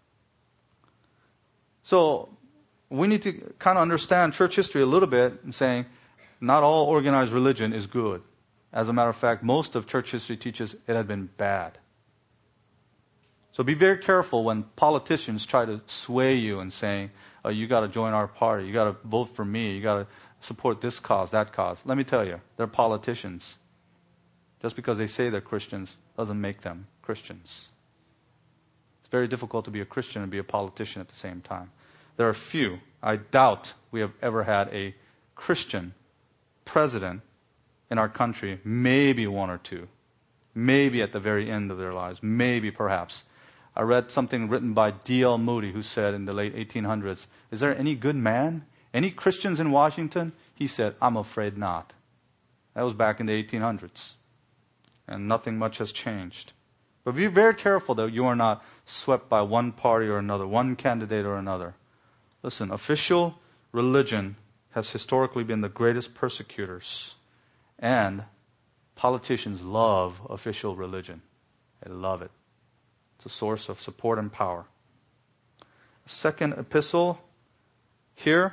Speaker 1: So we need to kind of understand church history a little bit and saying not all organized religion is good. As a matter of fact, most of church history teaches it had been bad. So be very careful when politicians try to sway you and saying, oh, you got to join our party, you got to vote for me, you got to support this cause, that cause. Let me tell you, they're politicians. Just because they say they're Christians doesn't make them Christians. It's very difficult to be a Christian and be a politician at the same time. There are few. I doubt we have ever had a Christian president in our country, maybe one or two. Maybe at the very end of their lives. Maybe, perhaps. I read something written by D L Moody, who said in the late eighteen hundreds, is there any good man? Any Christians in Washington? He said, I'm afraid not. That was back in the eighteen hundreds. And nothing much has changed. But be very careful that you are not swept by one party or another, one candidate or another. Listen, official religion has historically been the greatest persecutors. And politicians love official religion. They love it. It's a source of support and power. Second epistle here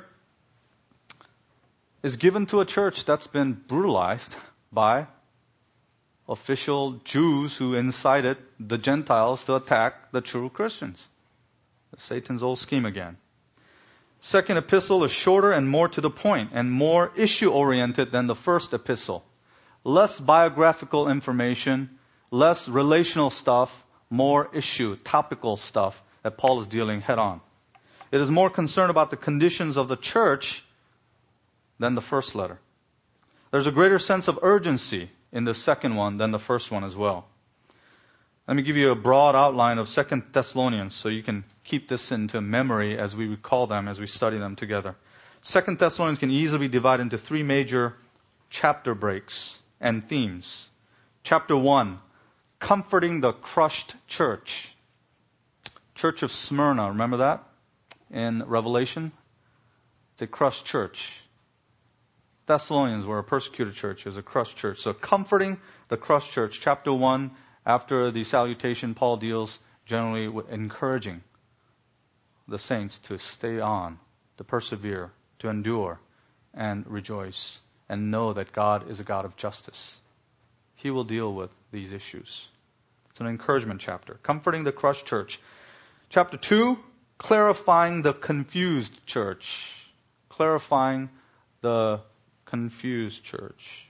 Speaker 1: is given to a church that's been brutalized by official Jews who incited the Gentiles to attack the true Christians. Satan's old scheme again. Second epistle is shorter and more to the point and more issue-oriented than the first epistle. Less biographical information, less relational stuff, more issue, topical stuff that Paul is dealing head on. It is more concerned about the conditions of the church than the first letter. There's a greater sense of urgency in the second one than the first one as well. Let me give you a broad outline of Second Thessalonians so you can keep this into memory as we recall them, as we study them together. Second Thessalonians can easily be divided into three major chapter breaks and themes. Chapter one, comforting the crushed church. Church of Smyrna, remember that? In Revelation? It's a crushed church. Thessalonians were a persecuted church. It was a crushed church. So comforting the crushed church. Chapter one, after the salutation, Paul deals generally with encouraging the saints to stay on, to persevere, to endure, and rejoice, and know that God is a God of justice. He will deal with these issues. It's an encouragement chapter. Comforting the crushed church. Chapter two, clarifying the confused church. Clarifying the confused church.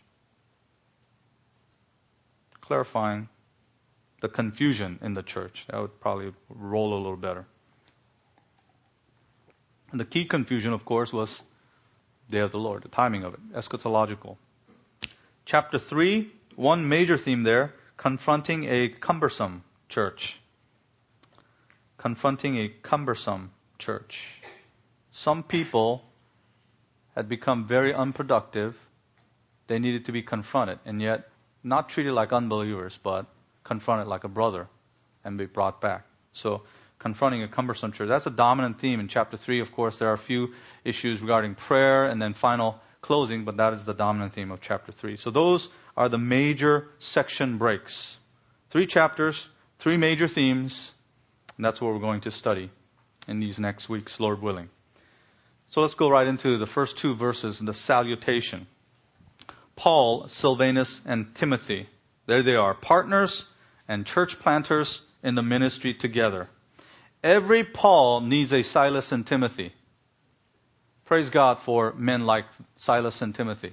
Speaker 1: Clarifying the confusion in the church. That would probably roll a little better. And the key confusion, of course, was Day of the Lord, the timing of it, eschatological. Chapter three, one major theme there, confronting a cumbersome church. Confronting a cumbersome church. Some people had become very unproductive. They needed to be confronted, and yet not treated like unbelievers, but confronted like a brother and be brought back. So, confronting a cumbersome church. That's a dominant theme in chapter three. Of course, there are a few issues regarding prayer and then final closing, but that is the dominant theme of chapter three. So those are the major section breaks. Three chapters, three major themes, and that's what we're going to study in these next weeks, Lord willing. So let's go right into the first two verses, the salutation. Paul, Silvanus, and Timothy. There they are, partners and church planters in the ministry together. Every Paul needs a Silas and Timothy. Praise God for men like Silas and Timothy.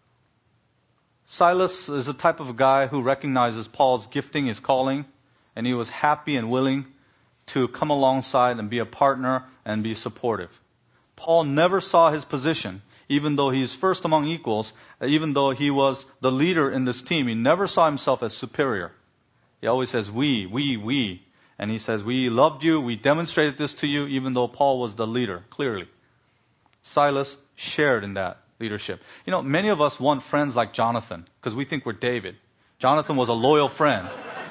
Speaker 1: Silas is the type of guy who recognizes Paul's gifting, his calling, and he was happy and willing to come alongside and be a partner and be supportive. Paul never saw his position, even though he's first among equals, even though he was the leader in this team, he never saw himself as superior. He always says, we, we, we. And he says, we loved you, we demonstrated this to you, even though Paul was the leader, clearly. Silas shared in that leadership. You know, many of us want friends like Jonathan, because we think we're David. Jonathan was a loyal friend.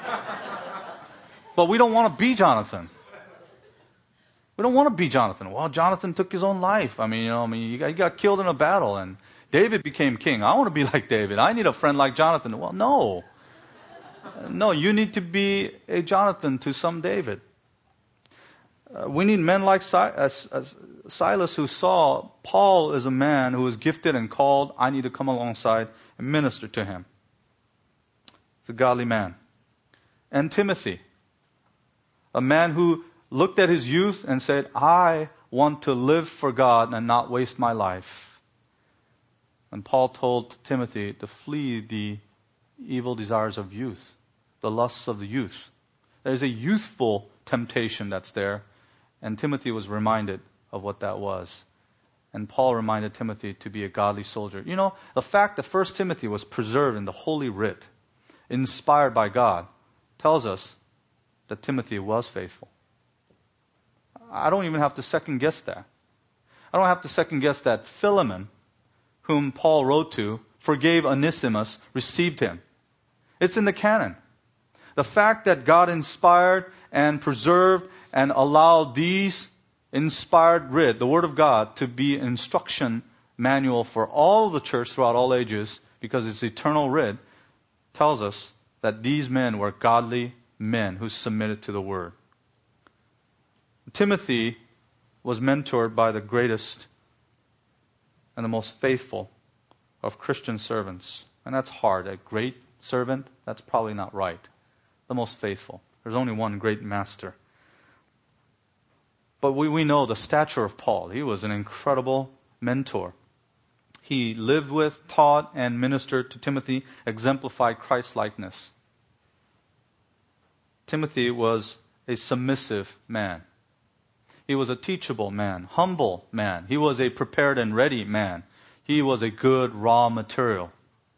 Speaker 1: But we don't want to be Jonathan. We don't want to be Jonathan. Well, Jonathan took his own life. I mean, you know, I mean, he got, he got killed in a battle, and David became king. I want to be like David. I need a friend like Jonathan. Well, no. No, you need to be a Jonathan to some David. Uh, we need men like si- as, as Silas who saw Paul as a man who was gifted and called. I need to come alongside and minister to him. He's a godly man. And Timothy, a man who looked at his youth and said, I want to live for God and not waste my life. And Paul told Timothy to flee the evil desires of youth, the lusts of the youth. There's a youthful temptation that's there, and Timothy was reminded of what that was. And Paul reminded Timothy to be a godly soldier. You know, the fact that First Timothy was preserved in the Holy Writ, inspired by God, tells us that Timothy was faithful. I don't even have to second guess that. I don't have to second guess that Philemon, whom Paul wrote to, forgave Onesimus, received him. It's in the canon. The fact that God inspired and preserved and allowed these inspired writ, the Word of God, to be an instruction manual for all the church throughout all ages, because it's eternal writ, tells us that these men were godly men who submitted to the Word. Timothy was mentored by the greatest and the most faithful of Christian servants. And that's hard. A great servant, that's probably not right. The most faithful. There's only one great master. But we, we know the stature of Paul. He was an incredible mentor. He lived with, taught, and ministered to Timothy, exemplified Christ-likeness. Timothy was a submissive man. He was a teachable man, humble man. He was a prepared and ready man. He was a good raw material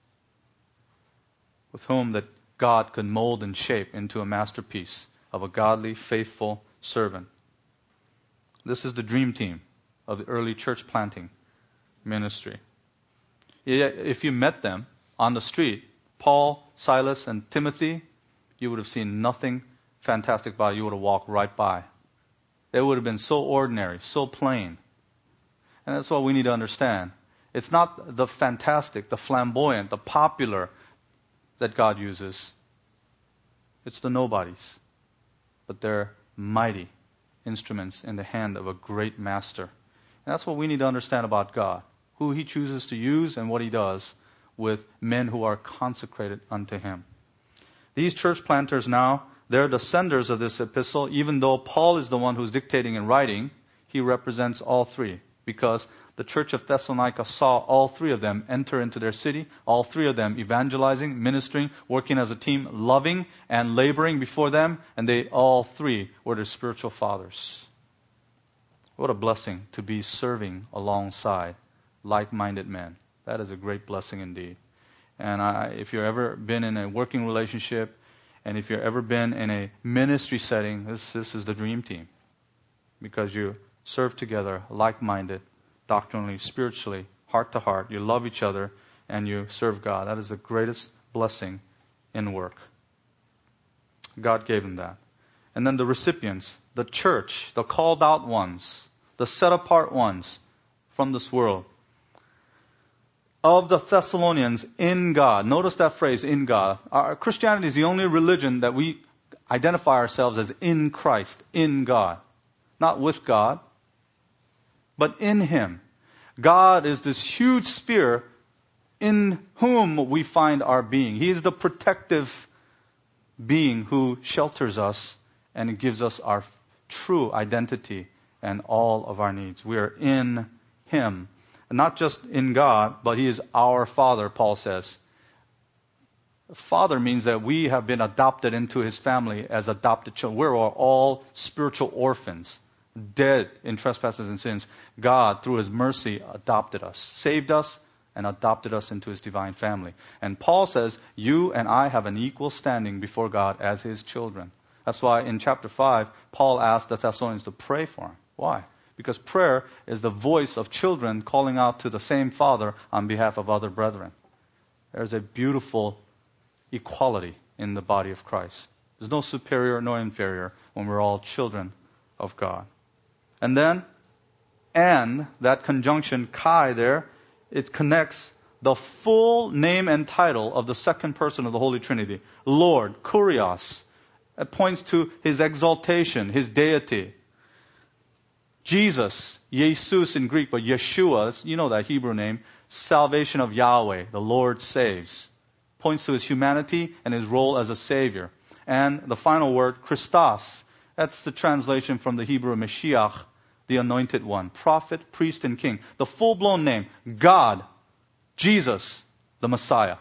Speaker 1: with whom that God could mold and shape into a masterpiece of a godly, faithful servant. This is the dream team of the early church planting ministry. If you met them on the street, Paul, Silas, and Timothy, you would have seen nothing fantastic about it. You would have walked right by. They would have been so ordinary, so plain. And that's what we need to understand. It's not the fantastic, the flamboyant, the popular that God uses. It's the nobodies. But they're mighty instruments in the hand of a great master. And that's what we need to understand about God. Who He chooses to use and what He does with men who are consecrated unto Him. These church planters now, they're the senders of this epistle. Even though Paul is the one who's dictating and writing, he represents all three. Because the church of Thessalonica saw all three of them enter into their city, all three of them evangelizing, ministering, working as a team, loving and laboring before them, and they all three were their spiritual fathers. What a blessing to be serving alongside like-minded men. That is a great blessing indeed. And I, if you've ever been in a working relationship, and if you've ever been in a ministry setting, this, this is the dream team. Because you serve together, like-minded, doctrinally, spiritually, heart to heart. You love each other, and you serve God. That is the greatest blessing in work. God gave them that. And then the recipients, the church, the called out ones, the set apart ones from this world. Of the Thessalonians in God. Notice that phrase, in God. Our Christianity is the only religion that we identify ourselves as in Christ, in God. Not with God, but in Him. God is this huge sphere in whom we find our being. He is the protective being who shelters us and gives us our true identity and all of our needs. We are in Him. And not just in God, but He is our Father, Paul says. Father means that we have been adopted into His family as adopted children. We're all spiritual orphans, dead in trespasses and sins. God, through His mercy, adopted us, saved us, and adopted us into His divine family. And Paul says, you and I have an equal standing before God as His children. That's why in chapter five, Paul asked the Thessalonians to pray for him. Why? Because prayer is the voice of children calling out to the same Father on behalf of other brethren. There's a beautiful equality in the body of Christ. There's no superior nor inferior when we're all children of God. And then, and, that conjunction, kai there, it connects the full name and title of the second person of the Holy Trinity. Lord, Kurios. It points to His exaltation, His deity. Jesus, Jesus in Greek, but Yeshua, you know that Hebrew name, salvation of Yahweh, the Lord saves. Points to His humanity and His role as a Savior. And the final word, Christos. That's the translation from the Hebrew Mashiach, the Anointed One. Prophet, priest, and king. The full-blown name, God, Jesus, the Messiah.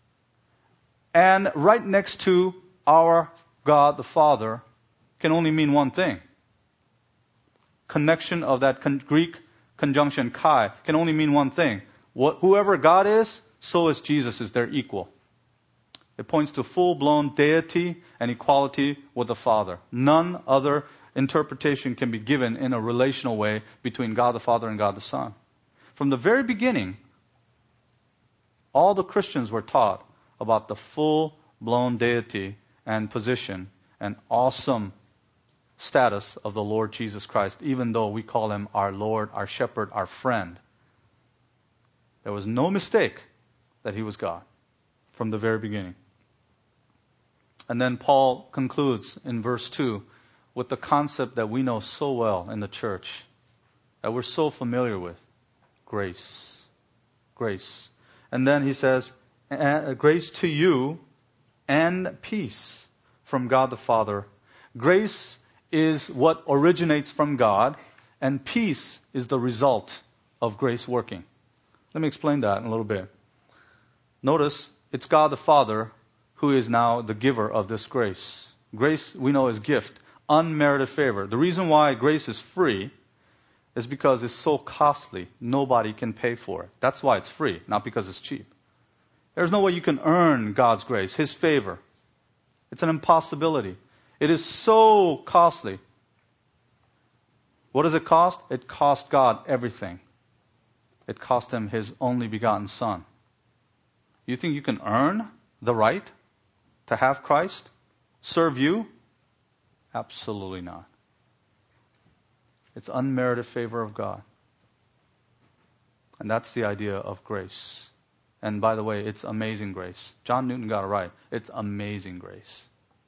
Speaker 1: And right next to our God the Father can only mean one thing. Connection of that con- Greek conjunction kai can only mean one thing. What, whoever God is, so is Jesus, is their equal. It points to full-blown deity and equality with the Father. None other interpretation can be given in a relational way between God the Father and God the Son. From the very beginning, all the Christians were taught about the full-blown deity and position and awesome status of the Lord Jesus Christ, even though we call Him our Lord, our shepherd, our friend. There was no mistake that He was God from the very beginning. And then Paul concludes in verse two with the concept that we know so well in the church, that we're so familiar with. Grace. Grace. And then he says, grace to you and peace from God the Father. Grace is what originates from God, and peace is the result of grace working. Let me explain that in a little bit. Notice, it's God the Father who is now the giver of this grace. Grace, we know, is gift, unmerited favor. The reason why grace is free is because it's so costly, nobody can pay for it. That's why it's free, not because it's cheap. There's no way you can earn God's grace, His favor. It's an impossibility. It is so costly. What does it cost? It cost God everything. It cost Him His only begotten Son. You think you can earn the right to have Christ serve you? Absolutely not. It's unmerited favor of God. And that's the idea of grace. And by the way, it's amazing grace. John Newton got it right. It's amazing grace.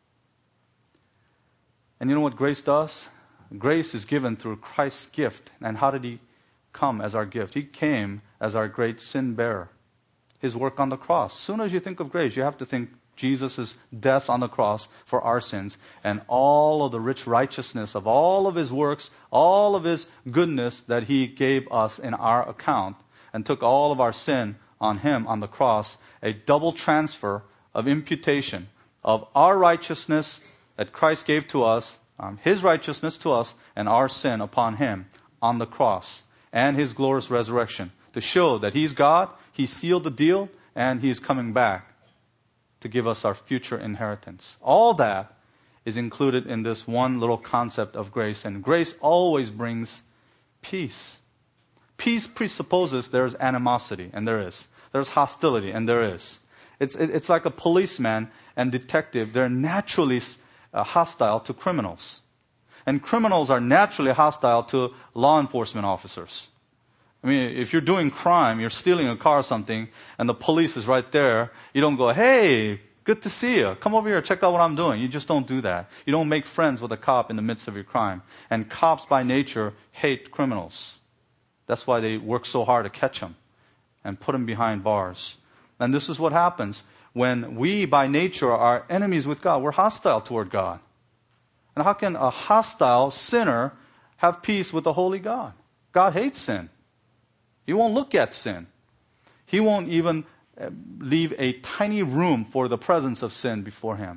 Speaker 1: And you know what grace does? Grace is given through Christ's gift. And how did He come as our gift? He came as our great sin bearer. His work on the cross. As soon as you think of grace, you have to think Jesus' death on the cross for our sins and all of the rich righteousness of all of His works, all of His goodness that He gave us in our account and took all of our sin on Him on the cross, a double transfer of imputation of our righteousness that Christ gave to us, um, His righteousness to us, and our sin upon Him on the cross, and His glorious resurrection to show that He's God, He sealed the deal, and He is coming back to give us our future inheritance. All that is included in this one little concept of grace, and grace always brings peace. Peace presupposes there's animosity, and there is. There's hostility, and there is. It's, it's like a policeman and detective. They're naturally uh, hostile to criminals. And criminals are naturally hostile to law enforcement officers. I mean, if you're doing crime, you're stealing a car or something, and the police is right there, you don't go, hey, good to see you. Come over here, check out what I'm doing. You just don't do that. You don't make friends with a cop in the midst of your crime. And cops by nature hate criminals. That's why they work so hard to catch them and put them behind bars. And this is what happens when we by nature are enemies with God. We're hostile toward God. And how can a hostile sinner have peace with the holy God? God hates sin. He won't look at sin. He won't even leave a tiny room for the presence of sin before Him.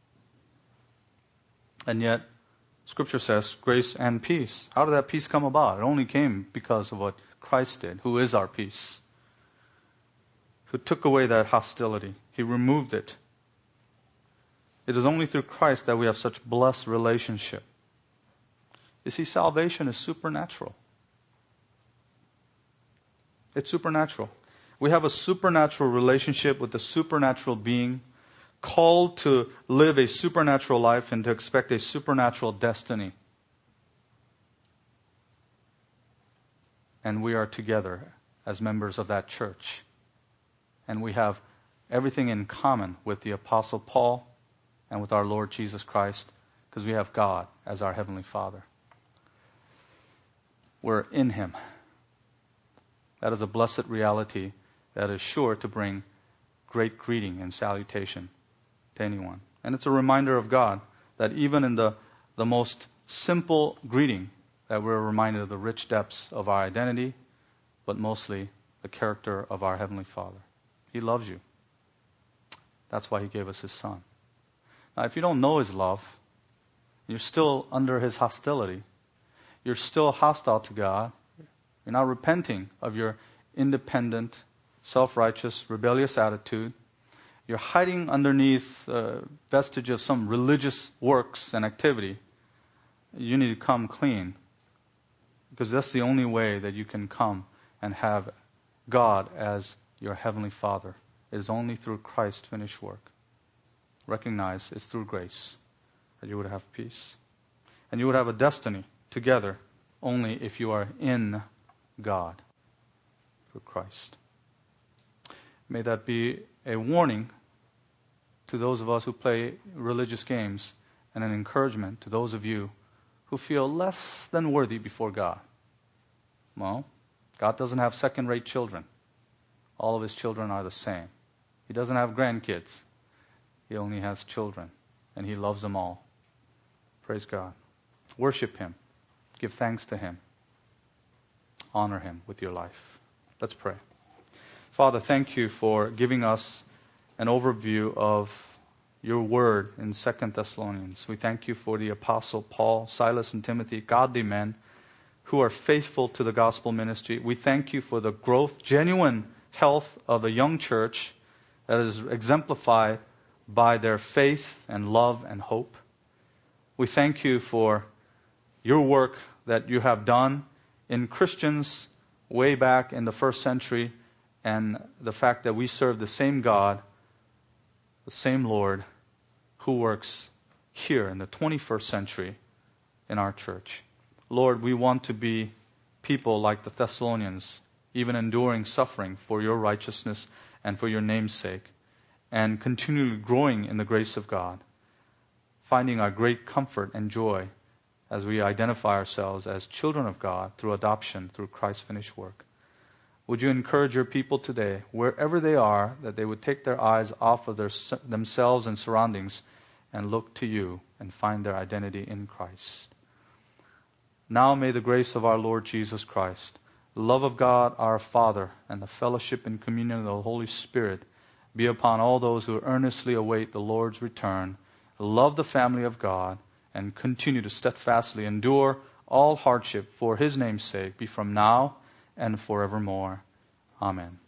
Speaker 1: And yet, Scripture says grace and peace. How did that peace come about? It only came because of what Christ did, who is our peace, who took away that hostility. He removed it. It is only through Christ that we have such blessed relationship. You see, salvation is supernatural. It's supernatural. We have a supernatural relationship with a supernatural being, called to live a supernatural life and to expect a supernatural destiny. And we are together as members of that church. And we have everything in common with the Apostle Paul and with our Lord Jesus Christ, because we have God as our Heavenly Father. We're in Him. That is a blessed reality that is sure to bring great greeting and salutation to anyone. And it's a reminder of God that even in the, the most simple greeting, that we're reminded of the rich depths of our identity, but mostly the character of our Heavenly Father. He loves you. That's why He gave us His Son. Now, if you don't know His love, you're still under His hostility. You're still hostile to God. You're not repenting of your independent, self-righteous, rebellious attitude. You're hiding underneath a vestige of some religious works and activity. You need to come clean, because that's the only way that you can come and have God as your Heavenly Father. It is only through Christ's finished work. Recognize it's through grace that you would have peace. And you would have a destiny together only if you are in God through Christ. May that be a warning to those of us who play religious games, and an encouragement to those of you who feel less than worthy before God. Well, God doesn't have second-rate children. All of His children are the same. He doesn't have grandkids. He only has children, and He loves them all. Praise God. Worship Him. Give thanks to Him. Honor Him with your life. Let's pray. Father, thank You for giving us an overview of Your word in Second Thessalonians. We thank You for the Apostle Paul, Silas, and Timothy, godly men who are faithful to the gospel ministry. We thank You for the growth, genuine health of a young church that is exemplified by their faith and love and hope. We thank You for Your work that You have done in Christians way back in the first century, and the fact that we serve the same God, the same Lord, who works here in the twenty-first century in our church. Lord, we want to be people like the Thessalonians, even enduring suffering for Your righteousness and for Your name's sake, and continually growing in the grace of God, finding our great comfort and joy as we identify ourselves as children of God through adoption, through Christ's finished work. Would You encourage Your people today, wherever they are, that they would take their eyes off of their, themselves and surroundings and look to You and find their identity in Christ. Now may the grace of our Lord Jesus Christ, the love of God our Father, and the fellowship and communion of the Holy Spirit be upon all those who earnestly await the Lord's return, love the family of God, and continue to steadfastly endure all hardship for His name's sake, be from now and forevermore. Amen.